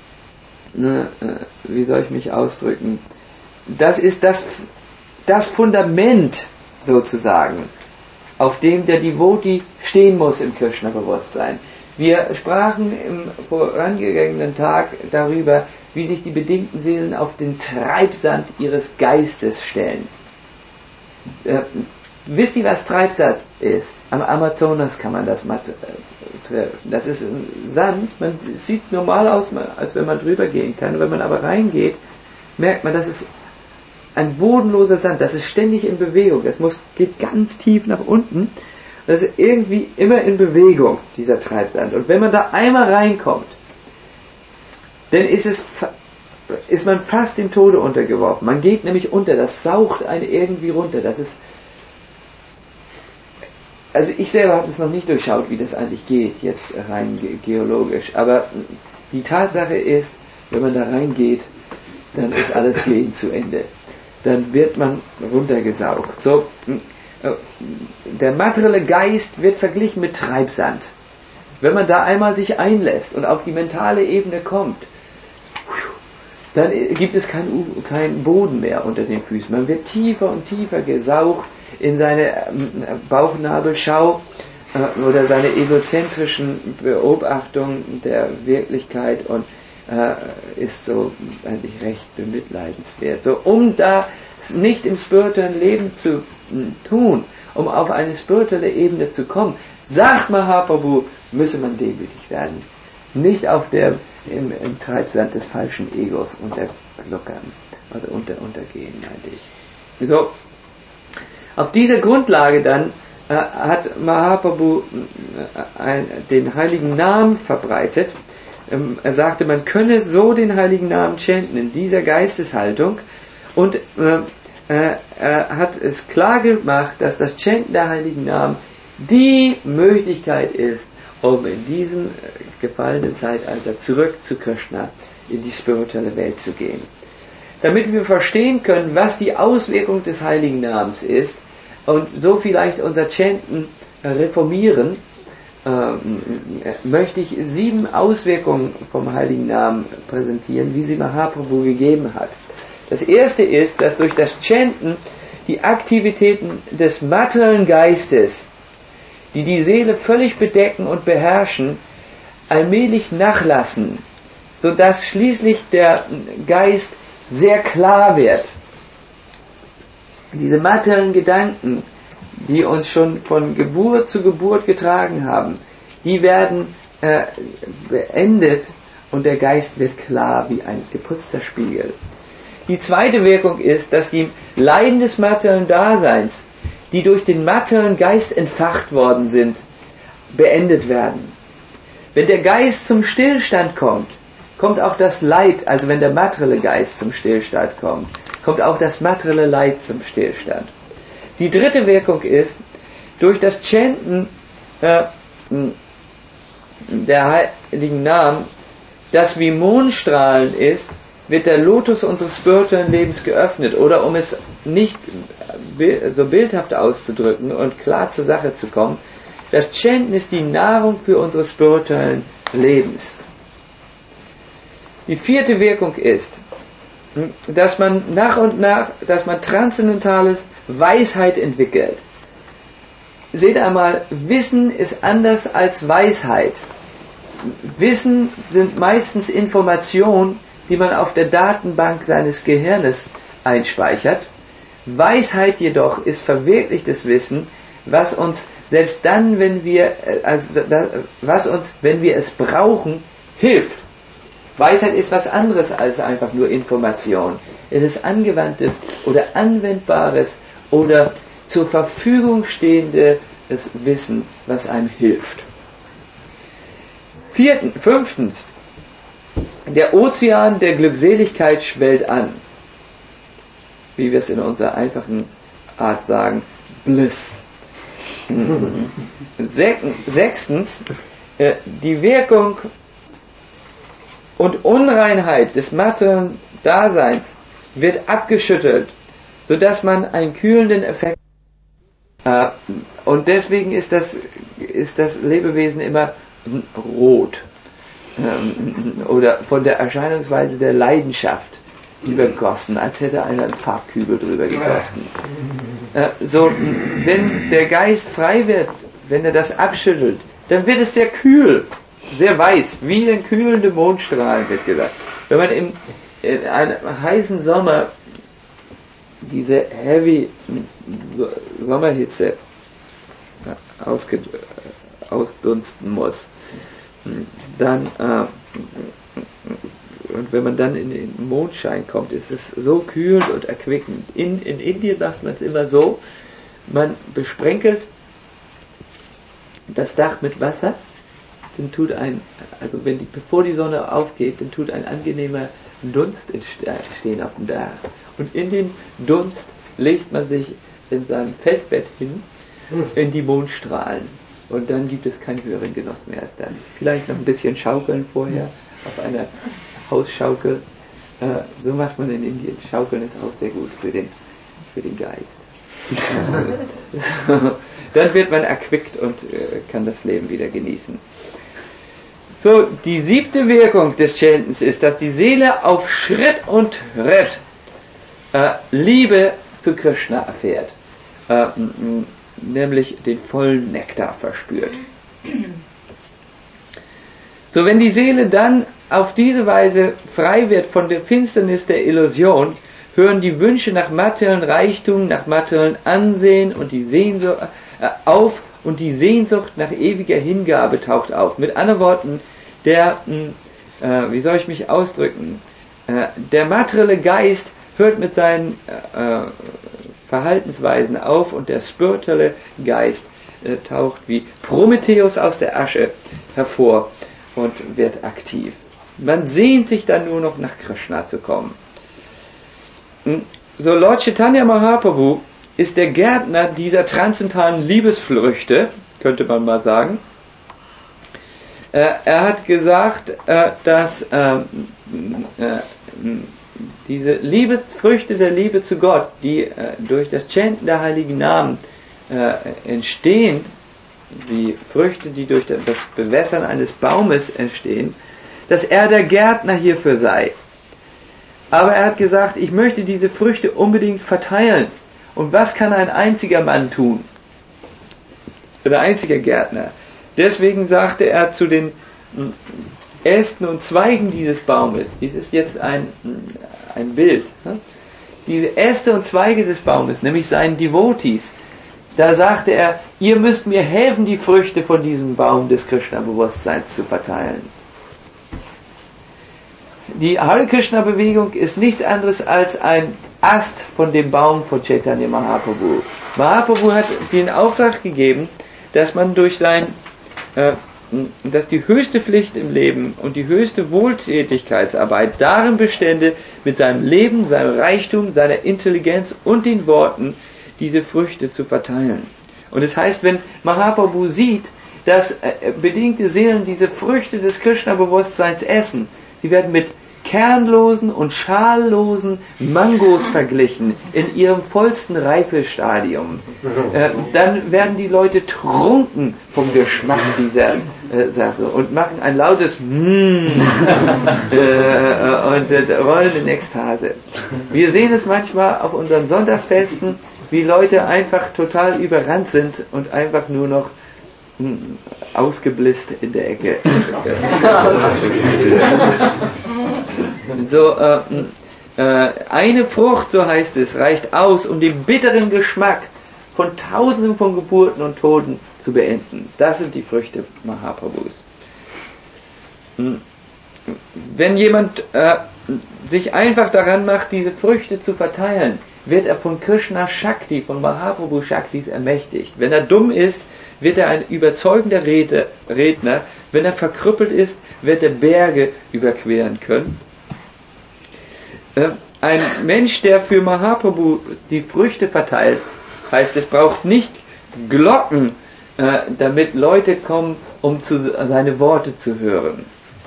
wie soll ich mich ausdrücken, das ist das Fundament sozusagen, auf dem der Devotee stehen muss im Krishna-Bewusstsein. Wir sprachen im vorangegangenen Tag darüber, wie sich die bedingten Seelen auf den Treibsand ihres Geistes stellen. Wisst ihr, was Treibsand ist? Am Amazonas kann man das treffen. Das ist Sand, man sieht normal aus, als wenn man drüber gehen kann. Wenn man aber reingeht, merkt man, das ist ein bodenloser Sand, das ist ständig in Bewegung. Das geht ganz tief nach unten. Das ist irgendwie immer in Bewegung, dieser Treibsand. Und wenn man da einmal reinkommt, dann ist man fast dem Tode untergeworfen. Man geht nämlich unter, das saugt einen irgendwie runter. Das ist, also ich selber habe das noch nicht durchschaut, wie das eigentlich geht, jetzt rein geologisch. Aber die Tatsache ist, wenn man da reingeht, dann ist alles Gehen zu Ende. Dann wird man runtergesaugt. So, der materielle Geist wird verglichen mit Treibsand. Wenn man da einmal sich einlässt und auf die mentale Ebene kommt, dann gibt es keinen Boden mehr unter den Füßen. Man wird tiefer und tiefer gesaugt in seine Bauchnabelschau oder seine egozentrischen Beobachtungen der Wirklichkeit und ist so eigentlich recht bemitleidenswert. So, um da nicht im spirituellen Leben zu tun, um auf eine spirituelle Ebene zu kommen, sagt Mahaprabhu, müsse man demütig werden. Nicht im Treibsand des falschen Egos untergluckern, also untergehen, meinte ich. So, auf dieser Grundlage dann hat Mahaprabhu den heiligen Namen verbreitet. Er sagte, man könne so den heiligen Namen chanten in dieser Geisteshaltung, und er hat es klar gemacht, dass das Chanten der heiligen Namen die Möglichkeit ist, um in diesem gefallenen Zeitalter zurück zu Krishna, in die spirituelle Welt zu gehen. Damit wir verstehen können, was die Auswirkung des heiligen Namens ist und so vielleicht unser Chanten reformieren, möchte ich 7 Auswirkungen vom heiligen Namen präsentieren, wie sie Mahaprabhu gegeben hat. Das erste ist, dass durch das Chanten die Aktivitäten des materiellen Geistes, die die Seele völlig bedecken und beherrschen, allmählich nachlassen, sodass schließlich der Geist sehr klar wird. Diese materiellen Gedanken, die uns schon von Geburt zu Geburt getragen haben, die werden beendet und der Geist wird klar wie ein geputzter Spiegel. Die zweite Wirkung ist, dass die Leiden des materiellen Daseins, die durch den materiellen Geist entfacht worden sind, beendet werden. Wenn der Geist zum Stillstand kommt, kommt auch das Leid, also wenn der materielle Geist zum Stillstand kommt, kommt auch das materielle Leid zum Stillstand. Die dritte Wirkung ist, durch das Chanten der heiligen Namen, das wie Mondstrahlen ist, wird der Lotus unseres spirituellen Lebens geöffnet. Oder um es nicht so bildhaft auszudrücken und klar zur Sache zu kommen, das Chanten ist die Nahrung für unsere spirituellen Lebens. Die vierte Wirkung ist, dass man nach und nach, dass man transzendentales Weisheit entwickelt. Seht einmal, Wissen ist anders als Weisheit. Wissen sind meistens Informationen, die man auf der Datenbank seines Gehirnes einspeichert. Weisheit jedoch ist verwirklichtes Wissen, was uns selbst dann, wenn wir es brauchen, hilft. Weisheit ist was anderes als einfach nur Information. Es ist angewandtes oder anwendbares oder zur Verfügung stehendes Wissen, was einem hilft. Fünftens, der Ozean der Glückseligkeit schwellt an. Wie wir es in unserer einfachen Art sagen, Bliss. Sechstens, die Wirkung und Unreinheit des materiellen Daseins wird abgeschüttelt, sodass man einen kühlenden Effekt hat. Und deswegen ist das Lebewesen immer rot oder von der Erscheinungsweise der Leidenschaft übergossen, als hätte einer einen Farbkübel drüber gegossen. Wenn der Geist frei wird, wenn er das abschüttelt, dann wird es sehr kühl, sehr weiß, wie ein kühlende Mondstrahlen, wird gesagt. Wenn man in einem heißen Sommer diese heavy Sommerhitze ausdunsten muss, dann und wenn man dann in den Mondschein kommt, ist es so kühlend und erquickend. In Indien macht man es immer so, man besprenkelt das Dach mit Wasser, dann bevor die Sonne aufgeht, dann tut ein angenehmer Dunst entstehen auf dem Dach. Und in den Dunst legt man sich in seinem Feldbett hin, in die Mondstrahlen. Und dann gibt es keinen höheren Genuss mehr als dann. Vielleicht noch ein bisschen schaukeln vorher auf einer Hausschaukel. So macht man in Indien. Schaukeln ist auch sehr gut für den Geist. Dann wird man erquickt und kann das Leben wieder genießen. So, die 7. Wirkung des Chantens ist, dass die Seele auf Schritt und Tritt Liebe zu Krishna erfährt. Nämlich den vollen Nektar verspürt. So, wenn die Seele dann auf diese Weise frei wird von der Finsternis der Illusion, hören die Wünsche nach materiellen Reichtum, nach materiellen Ansehen und die Sehnsucht auf und die Sehnsucht nach ewiger Hingabe taucht auf. Mit anderen Worten, wie soll ich mich ausdrücken? Der materielle Geist hört mit seinen Verhaltensweisen auf und der spirituelle Geist taucht wie Prometheus aus der Asche hervor und wird aktiv. Man sehnt sich dann nur noch nach Krishna zu kommen. So, Lord Chaitanya Mahaprabhu ist der Gärtner dieser transzendentalen Liebesfrüchte, könnte man mal sagen. Er hat gesagt, dass diese Liebesfrüchte der Liebe zu Gott, die durch das Chanten der heiligen Namen entstehen, wie Früchte, die durch das Bewässern eines Baumes entstehen, dass er der Gärtner hierfür sei. Aber er hat gesagt, ich möchte diese Früchte unbedingt verteilen. Und was kann ein einziger Mann tun? Oder ein einziger Gärtner? Deswegen sagte er zu den Ästen und Zweigen dieses Baumes, dies ist jetzt ein Bild, ne? Diese Äste und Zweige des Baumes, nämlich seinen Devotees, da sagte er, ihr müsst mir helfen, die Früchte von diesem Baum des Krishna-Bewusstseins zu verteilen. Die Hare Krishna-Bewegung ist nichts anderes als ein Ast von dem Baum von Chaitanya Mahaprabhu. Mahaprabhu hat den Auftrag gegeben, dass man durch dass die höchste Pflicht im Leben und die höchste Wohltätigkeitsarbeit darin bestände, mit seinem Leben, seinem Reichtum, seiner Intelligenz und den Worten diese Früchte zu verteilen. Und es heißt, wenn Mahaprabhu sieht, dass bedingte Seelen diese Früchte des Krishna-Bewusstseins essen, sie werden mit kernlosen und schallosen Mangos verglichen, in ihrem vollsten Reifestadium. Dann werden die Leute trunken vom Geschmack dieser Sache und machen ein lautes und rollen in Ekstase. Wir sehen es manchmal auf unseren Sonntagsfesten, wie Leute einfach total überrannt sind und einfach nur noch ausgeblisst in der Ecke. So, eine Frucht, so heißt es, reicht aus, um den bitteren Geschmack von Tausenden von Geburten und Toten zu beenden. Das sind die Früchte Mahaprabhus. Wenn jemand sich einfach daran macht, diese Früchte zu verteilen, wird er von Krishna Shakti, von Mahaprabhu Shaktis ermächtigt. Wenn er dumm ist, wird er ein überzeugender Redner. Wenn er verkrüppelt ist, wird er Berge überqueren können. Ein Mensch, der für Mahaprabhu die Früchte verteilt, heißt, es braucht nicht Glocken, damit Leute kommen, um seine Worte zu hören.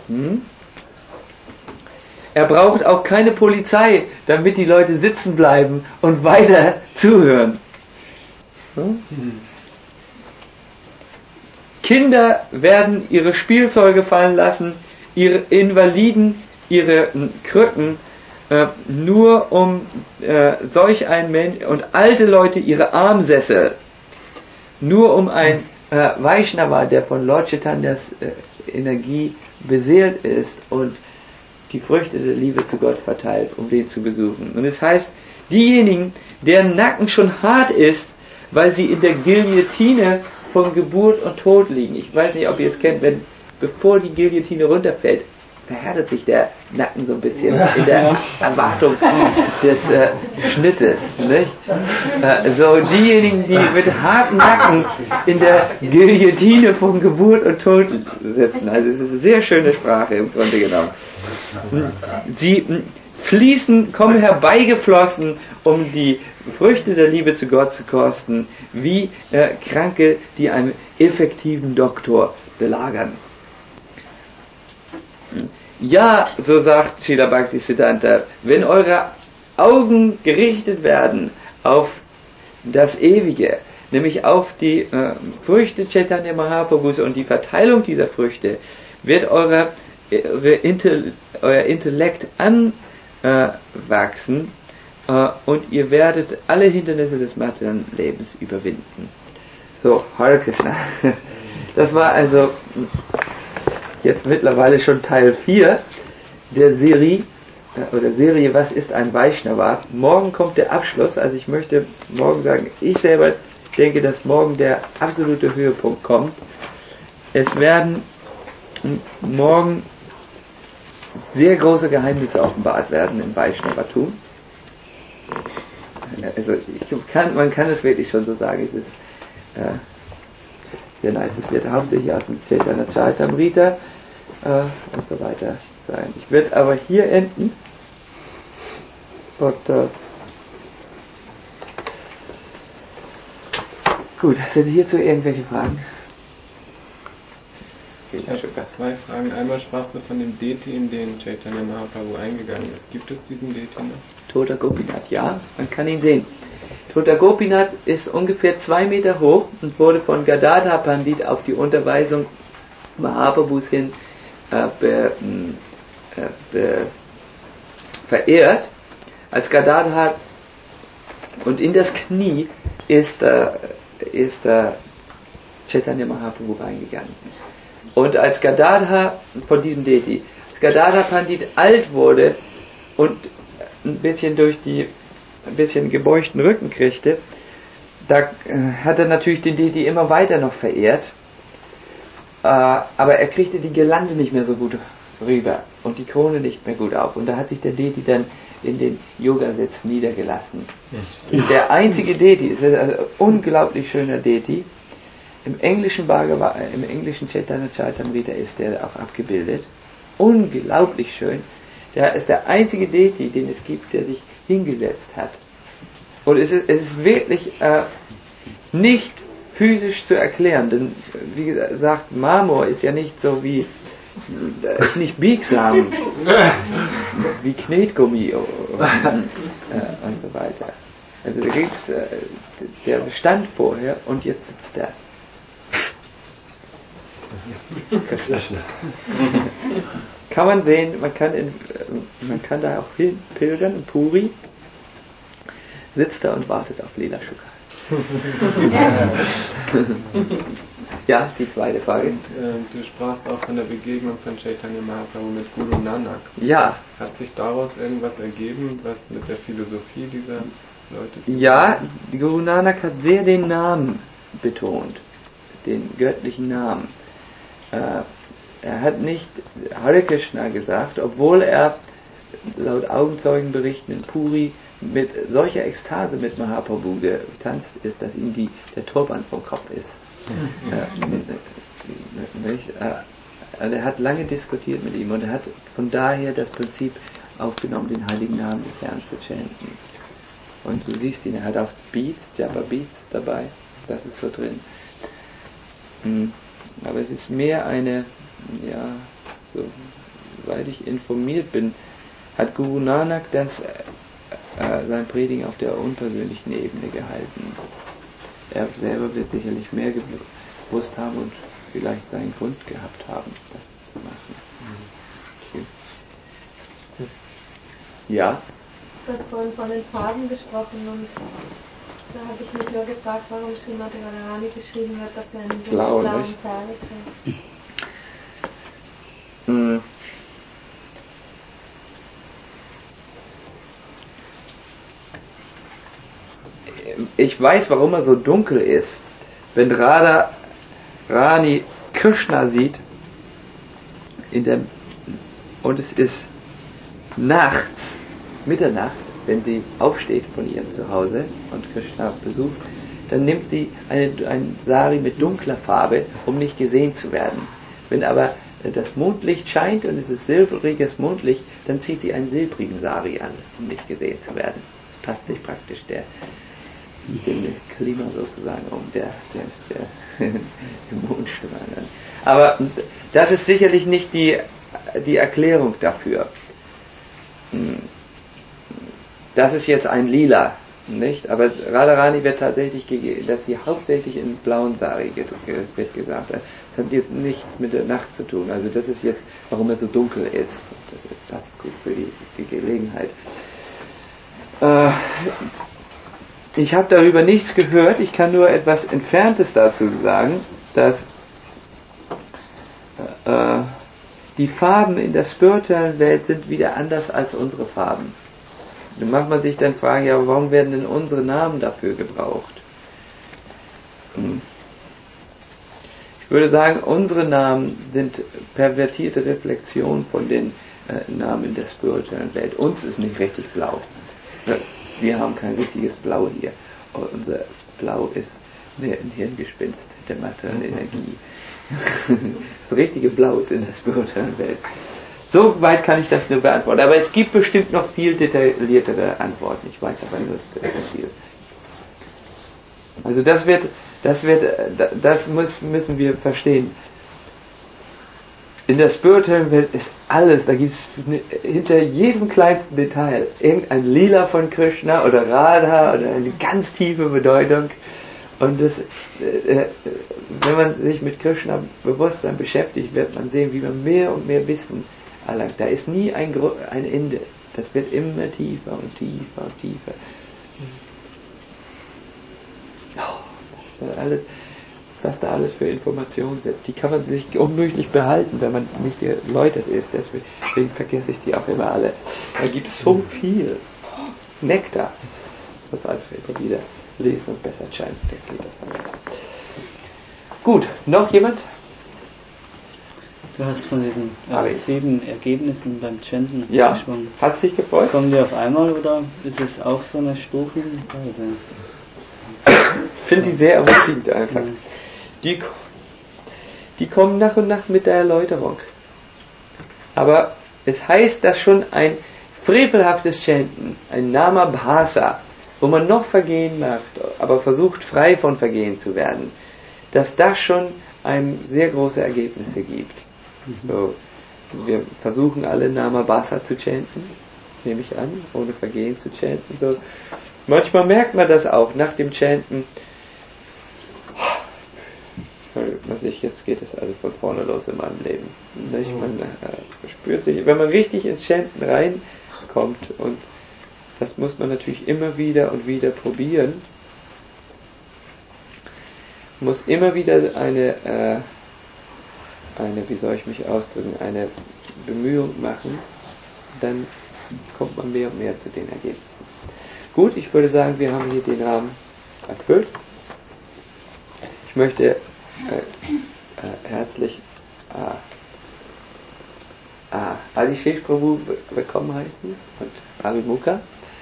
Er braucht auch keine Polizei, damit die Leute sitzen bleiben und weiter zuhören. Kinder werden ihre Spielzeuge fallen lassen, ihre Invaliden, ihre Krücken, nur um solch ein Mensch, und alte Leute ihre Armsessel, nur um ein Vaishnava, der von Lord Chaitanyas Energie beseelt ist und die Früchte der Liebe zu Gott verteilt, um den zu besuchen. Und es heißt, diejenigen, deren Nacken schon hart ist, weil sie in der Guillotine von Geburt und Tod liegen. Ich weiß nicht, ob ihr es kennt, bevor die Guillotine runterfällt, verhärtet sich der Nacken so ein bisschen in der Erwartung des Schnittes. Nicht? So diejenigen, die mit harten Nacken in der Guillotine von Geburt und Tod sitzen. Also es ist eine sehr schöne Sprache im Grunde genommen. Sie kommen herbeigeflossen, um die Früchte der Liebe zu Gott zu kosten, wie Kranke, die einen effektiven Doktor belagern. Ja, so sagt Srila Bhaktisiddhanta, wenn eure Augen gerichtet werden auf das Ewige, nämlich auf die Früchte Chaitanya Mahaprabhus und die Verteilung dieser Früchte, wird euer Intellekt anwachsen und ihr werdet alle Hindernisse des materiellen Lebens überwinden. So, Hare Krishna. Das war also jetzt mittlerweile schon Teil 4 der Serie, Was ist ein Vaishnava? Morgen kommt der Abschluss, also ich möchte morgen sagen, ich selber denke, dass morgen der absolute Höhepunkt kommt. Es werden morgen sehr große Geheimnisse offenbart werden im Vaishnavatum. Also man kann es wirklich schon so sagen, es ist sehr nice. Es wird hauptsächlich aus dem Chaitanya Charitamrita und so weiter sein. Ich werde aber hier enden und gut, sind hierzu irgendwelche Fragen? Ich habe zwei Fragen. Einmal sprachst du von dem Deti, in den Chaitanya Mahaprabhu eingegangen ist. Gibt es diesen Deti noch? Tota Gopinath, ja, man kann ihn sehen. Tota Gopinath ist ungefähr 2 Meter hoch und wurde von Gadadhar Pandit auf die Unterweisung Mahaprabhus hin verehrt. Als Gadadhar, und in das Knie ist Chaitanya Mahaprabhu reingegangen. Und als Gadadhar, von diesem Deti, als Gadadhar Pandit alt wurde und ein bisschen gebeugten Rücken kriegte, da hat er natürlich den Deti immer weiter noch verehrt, aber er kriegte die Girlande nicht mehr so gut rüber und die Krone nicht mehr gut auf. Und da hat sich der Deti dann in den Yogasitz niedergelassen. Das ist der einzige Deti, es ist ein unglaublich schöner Deti. Im englischen Chaitanya Charitamrita ist der auch abgebildet. Unglaublich schön. Der ist der einzige Deti, den es gibt, der sich hingesetzt hat. Und es ist wirklich nicht physisch zu erklären, denn wie gesagt, Marmor ist ja nicht so wie ist nicht biegsam wie Knetgummi und so weiter. Also da gibt's der bestand vorher und jetzt sitzt er. Kann man sehen, man kann da auch pilgern in Puri, sitzt da und wartet auf Lila Shukar. Ja, die zweite Frage. Und, du sprachst auch von der Begegnung von Chaitanya Mahaprabhu mit Guru Nanak. Ja. Hat sich daraus irgendwas ergeben, was mit der Philosophie dieser Leute zu tun hat? Ja, Guru Nanak hat sehr den Namen betont, den göttlichen Namen. Er hat nicht Hare Krishna gesagt, obwohl er laut Augenzeugenberichten in Puri mit solcher Ekstase mit Mahaprabhu getanzt ist, dass ihm der Turban vom Kopf ist. Er hat lange diskutiert mit ihm und er hat von daher das Prinzip aufgenommen, den heiligen Namen des Herrn zu chanten. Und du siehst ihn, er hat auch Beats, Japa Beats dabei, das ist so drin. Aber es ist mehr soweit ich informiert bin, hat Guru Nanak sein Predigen auf der unpersönlichen Ebene gehalten. Er selber wird sicherlich mehr gewusst haben und vielleicht seinen Grund gehabt haben, das zu machen. Okay. Ja? Du hast vorhin von den Farben gesprochen und da habe ich mich nur gefragt, warum Srimati Radharani geschrieben wird, dass er einen blauen Sari trägt. Ich weiß, warum er so dunkel ist. Wenn Radharani Krishna sieht und es ist nachts, Mitternacht, wenn sie aufsteht von ihrem Zuhause und Krishna besucht, dann nimmt sie ein Sari mit dunkler Farbe, um nicht gesehen zu werden. Wenn aber das Mondlicht scheint und es ist silbriges Mondlicht, dann zieht sie einen silbrigen Sari an, um nicht gesehen zu werden. Passt sich praktisch dem Klima sozusagen um, der Mondstrahlen an. Aber das ist sicherlich nicht die Erklärung dafür. Das ist jetzt ein Lila, nicht? Aber Radharani wird tatsächlich gegeben, dass sie hauptsächlich in blauen Sari wird gesagt. Das hat jetzt nichts mit der Nacht zu tun. Also das ist jetzt, warum er so dunkel ist. Das passt gut für die Gelegenheit. Ich habe darüber nichts gehört. Ich kann nur etwas Entferntes dazu sagen, dass die Farben in der spirituellen Welt sind wieder anders als unsere Farben. Dann macht man sich dann fragen, ja, warum werden denn unsere Namen dafür gebraucht? Ich würde sagen, unsere Namen sind pervertierte Reflexionen von den Namen der spirituellen Welt. Uns ist nicht richtig blau. Wir haben kein richtiges Blau hier. Unser Blau ist mehr ein Hirngespinst der materiellen Energie. Das richtige Blau ist in der spirituellen Welt. So weit kann ich das nur beantworten. Aber es gibt bestimmt noch viel detailliertere Antworten. Ich weiß aber nur sehr viel. Also das müssen wir verstehen. In der spirituellen Welt ist alles, da gibt es hinter jedem kleinsten Detail irgendein Lila von Krishna oder Radha oder eine ganz tiefe Bedeutung. Und wenn man sich mit Krishna Bewusstsein beschäftigt, wird man sehen, wie man mehr und mehr Wissen erlangt. Da ist nie ein Ende. Das wird immer tiefer und tiefer und tiefer. Was da alles für Informationen sind, die kann man sich unmöglich behalten, wenn man nicht geläutert ist. Deswegen vergesse ich die auch immer alle. Da gibt es so viel Nektar, was einfach immer wieder lesen und besser scheint. Da geht das alles. Gut, noch jemand? Du hast von diesen 7 Ergebnissen beim Chanten gesprochen. Ja, hast dich gefreut? Kommen die auf einmal oder ist es auch so eine Stufenweise? Ich finde die sehr ermutigend einfach. Die kommen nach und nach mit der Erläuterung. Aber es heißt, dass schon ein frevelhaftes Chanten, ein Nama Bhasa, wo man noch Vergehen macht, aber versucht frei von Vergehen zu werden, dass das schon einem sehr große Ergebnisse gibt. So, wir versuchen alle Nama Basa zu chanten, nehme ich an, ohne Vergehen zu chanten. So. Manchmal merkt man das auch nach dem Chanten. Jetzt geht es also von vorne los in meinem Leben. Man spürt sich, wenn man richtig ins Chanten reinkommt, und das muss man natürlich immer wieder und wieder probieren, muss immer wieder eine, wie soll ich mich ausdrücken, eine Bemühung machen, dann kommt man mehr und mehr zu den Ergebnissen. Gut, ich würde sagen, wir haben hier den Rahmen erfüllt. Ich möchte herzlich Adishesh Prabhu willkommen heißen und Abhimukha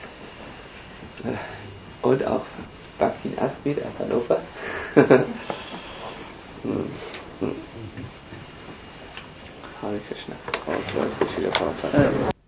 und auch Bhaktin Asmit aus Hannover. Hare Krishna.